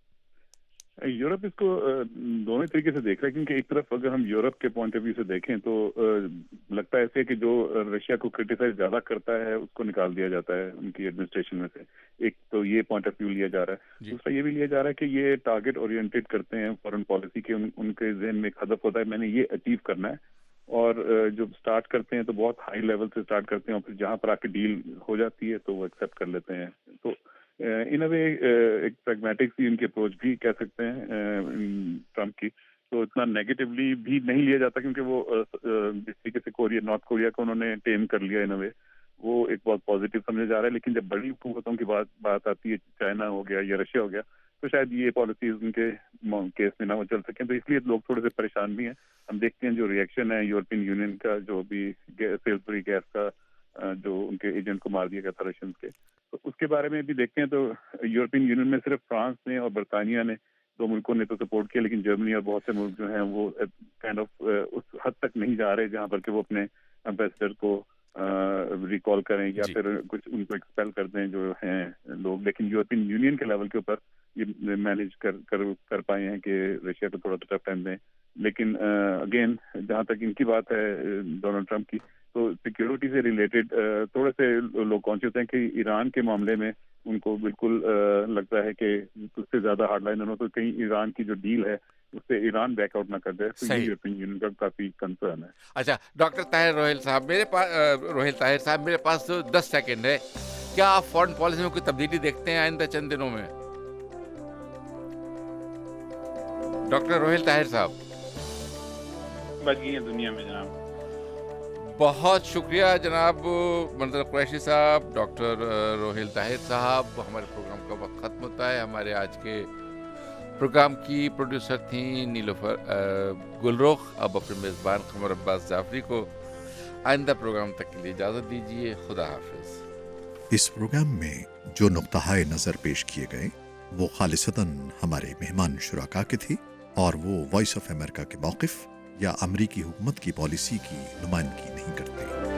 یورپ اس کو دونوں طریقے سے دیکھ رہا ہے، کیونکہ ایک طرف اگر ہم یورپ کے پوائنٹ آف ویو سے دیکھیں تو لگتا ہے ایسے کہ جو رشیا کو کرٹیسائز زیادہ کرتا ہے اس کو نکال دیا جاتا ہے ان کی ایڈمنسٹریشن میں سے. ایک تو یہ پوائنٹ آف ویو لیا جا رہا ہے. دوسرا یہ بھی لیا جا رہا ہے کہ یہ ٹارگیٹ اورینٹیڈ کرتے ہیں فارن پالیسی کے، ان کے ذہن میں ایک ہدف ہوتا ہے میں نے یہ اچیو کرنا ہے، اور جب سٹارٹ کرتے ہیں تو بہت ہائی لیول سے سٹارٹ کرتے ہیں، اور پھر جہاں پر آ کے ڈیل ہو جاتی ہے تو وہ ایکسیپٹ کر لیتے ہیں. تو ان اے وے ایک پریگمیٹک سی ان کی اپروچ بھی کہہ سکتے ہیں ٹرمپ کی. تو اتنا نیگیٹولی بھی نہیں لیا جاتا، کیونکہ وہ جس طریقے سے نارتھ کوریا کو انہوں نے ٹیم کر لیا ان اے وے، وہ ایک بہت پازیٹیو سمجھا جا رہا ہے. لیکن جب بڑی قوتوں کی بات آتی ہے، چائنا ہو گیا یا رشیا ہو گیا، تو شاید یہ پالیسیز ان کے کیس میں نہ وہ چل سکیں. تو اس لیے لوگ تھوڑے سے پریشان بھی ہیں. ہم دیکھتے ہیں جو ریئیکشن ہے یورپین یونین کا، جو بھی سیلسبری گیس کا جو ان کے ایجنٹ کو مار دیا گیا تھا رشینز کے، تو اس کے بارے میں بھی دیکھتے ہیں. تو یورپین یونین میں صرف فرانس نے اور برطانیہ نے، دو ملکوں نے تو سپورٹ کیا، لیکن جرمنی اور بہت سے ملک جو ہیں وہ کائنڈ آف اس حد تک نہیں جا رہے جہاں پر کہ وہ اپنے امبیسڈر کو ریکال کریں یا پھر کچھ ان کو ایکسپیل کر دیں جو ہیں لوگ. لیکن یورپین یونین کے لیول کے اوپر یہ مینیج کر پائے ہیں کہ رشیا کو تھوڑا ٹف ٹائم دیں. لیکن اگین جہاں تک ان کی بات ہے ڈونلڈ ٹرمپ کی، تو سیکیورٹی سے ریلیٹڈ تھوڑے سے لوگ کانشیس ہیں کہ ایران کے معاملے میں ان کو بالکل لگتا ہے کہ اس سے زیادہ ہارڈ لائنر ہو تو کہیں ایران کی جو ڈیل ہے اس سے ایران بیک آؤٹ نہ کر دے. تو یورپین یونین کا کافی کنسرن ہے. اچھا ڈاکٹر طاہر روہیل صاحب، میرے پاس 10 سیکنڈ ہے. کیا آپ فارن پالیسی میں کوئی تبدیلی دیکھتے ہیں آئندہ چند دنوں میں؟ ڈاکٹر روہیل طاہر صاحب. بچ گئی ہے دنیا میں جناب. بہت شکریہ جناب منظر قریشی صاحب، ڈاکٹر روہیل طاہر صاحب. ہمارے پروگرام کا وقت ختم ہوتا ہے. ہمارے آج کے پروگرام کی پروڈیوسر تھیں نیلوفر گلرخ. اب اپنے میزبان قمر عباس جعفری کو آئندہ پروگرام تک کے لیے اجازت دیجیے. خدا حافظ. اس پروگرام میں جو نقطۂ نظر پیش کیے گئے وہ خالصتاً ہمارے مہمان شرکاء کے تھے، اور وہ وائس آف امریکہ کے موقف یا امریکی حکومت کی پالیسی کی نمائندگی نہیں کرتے.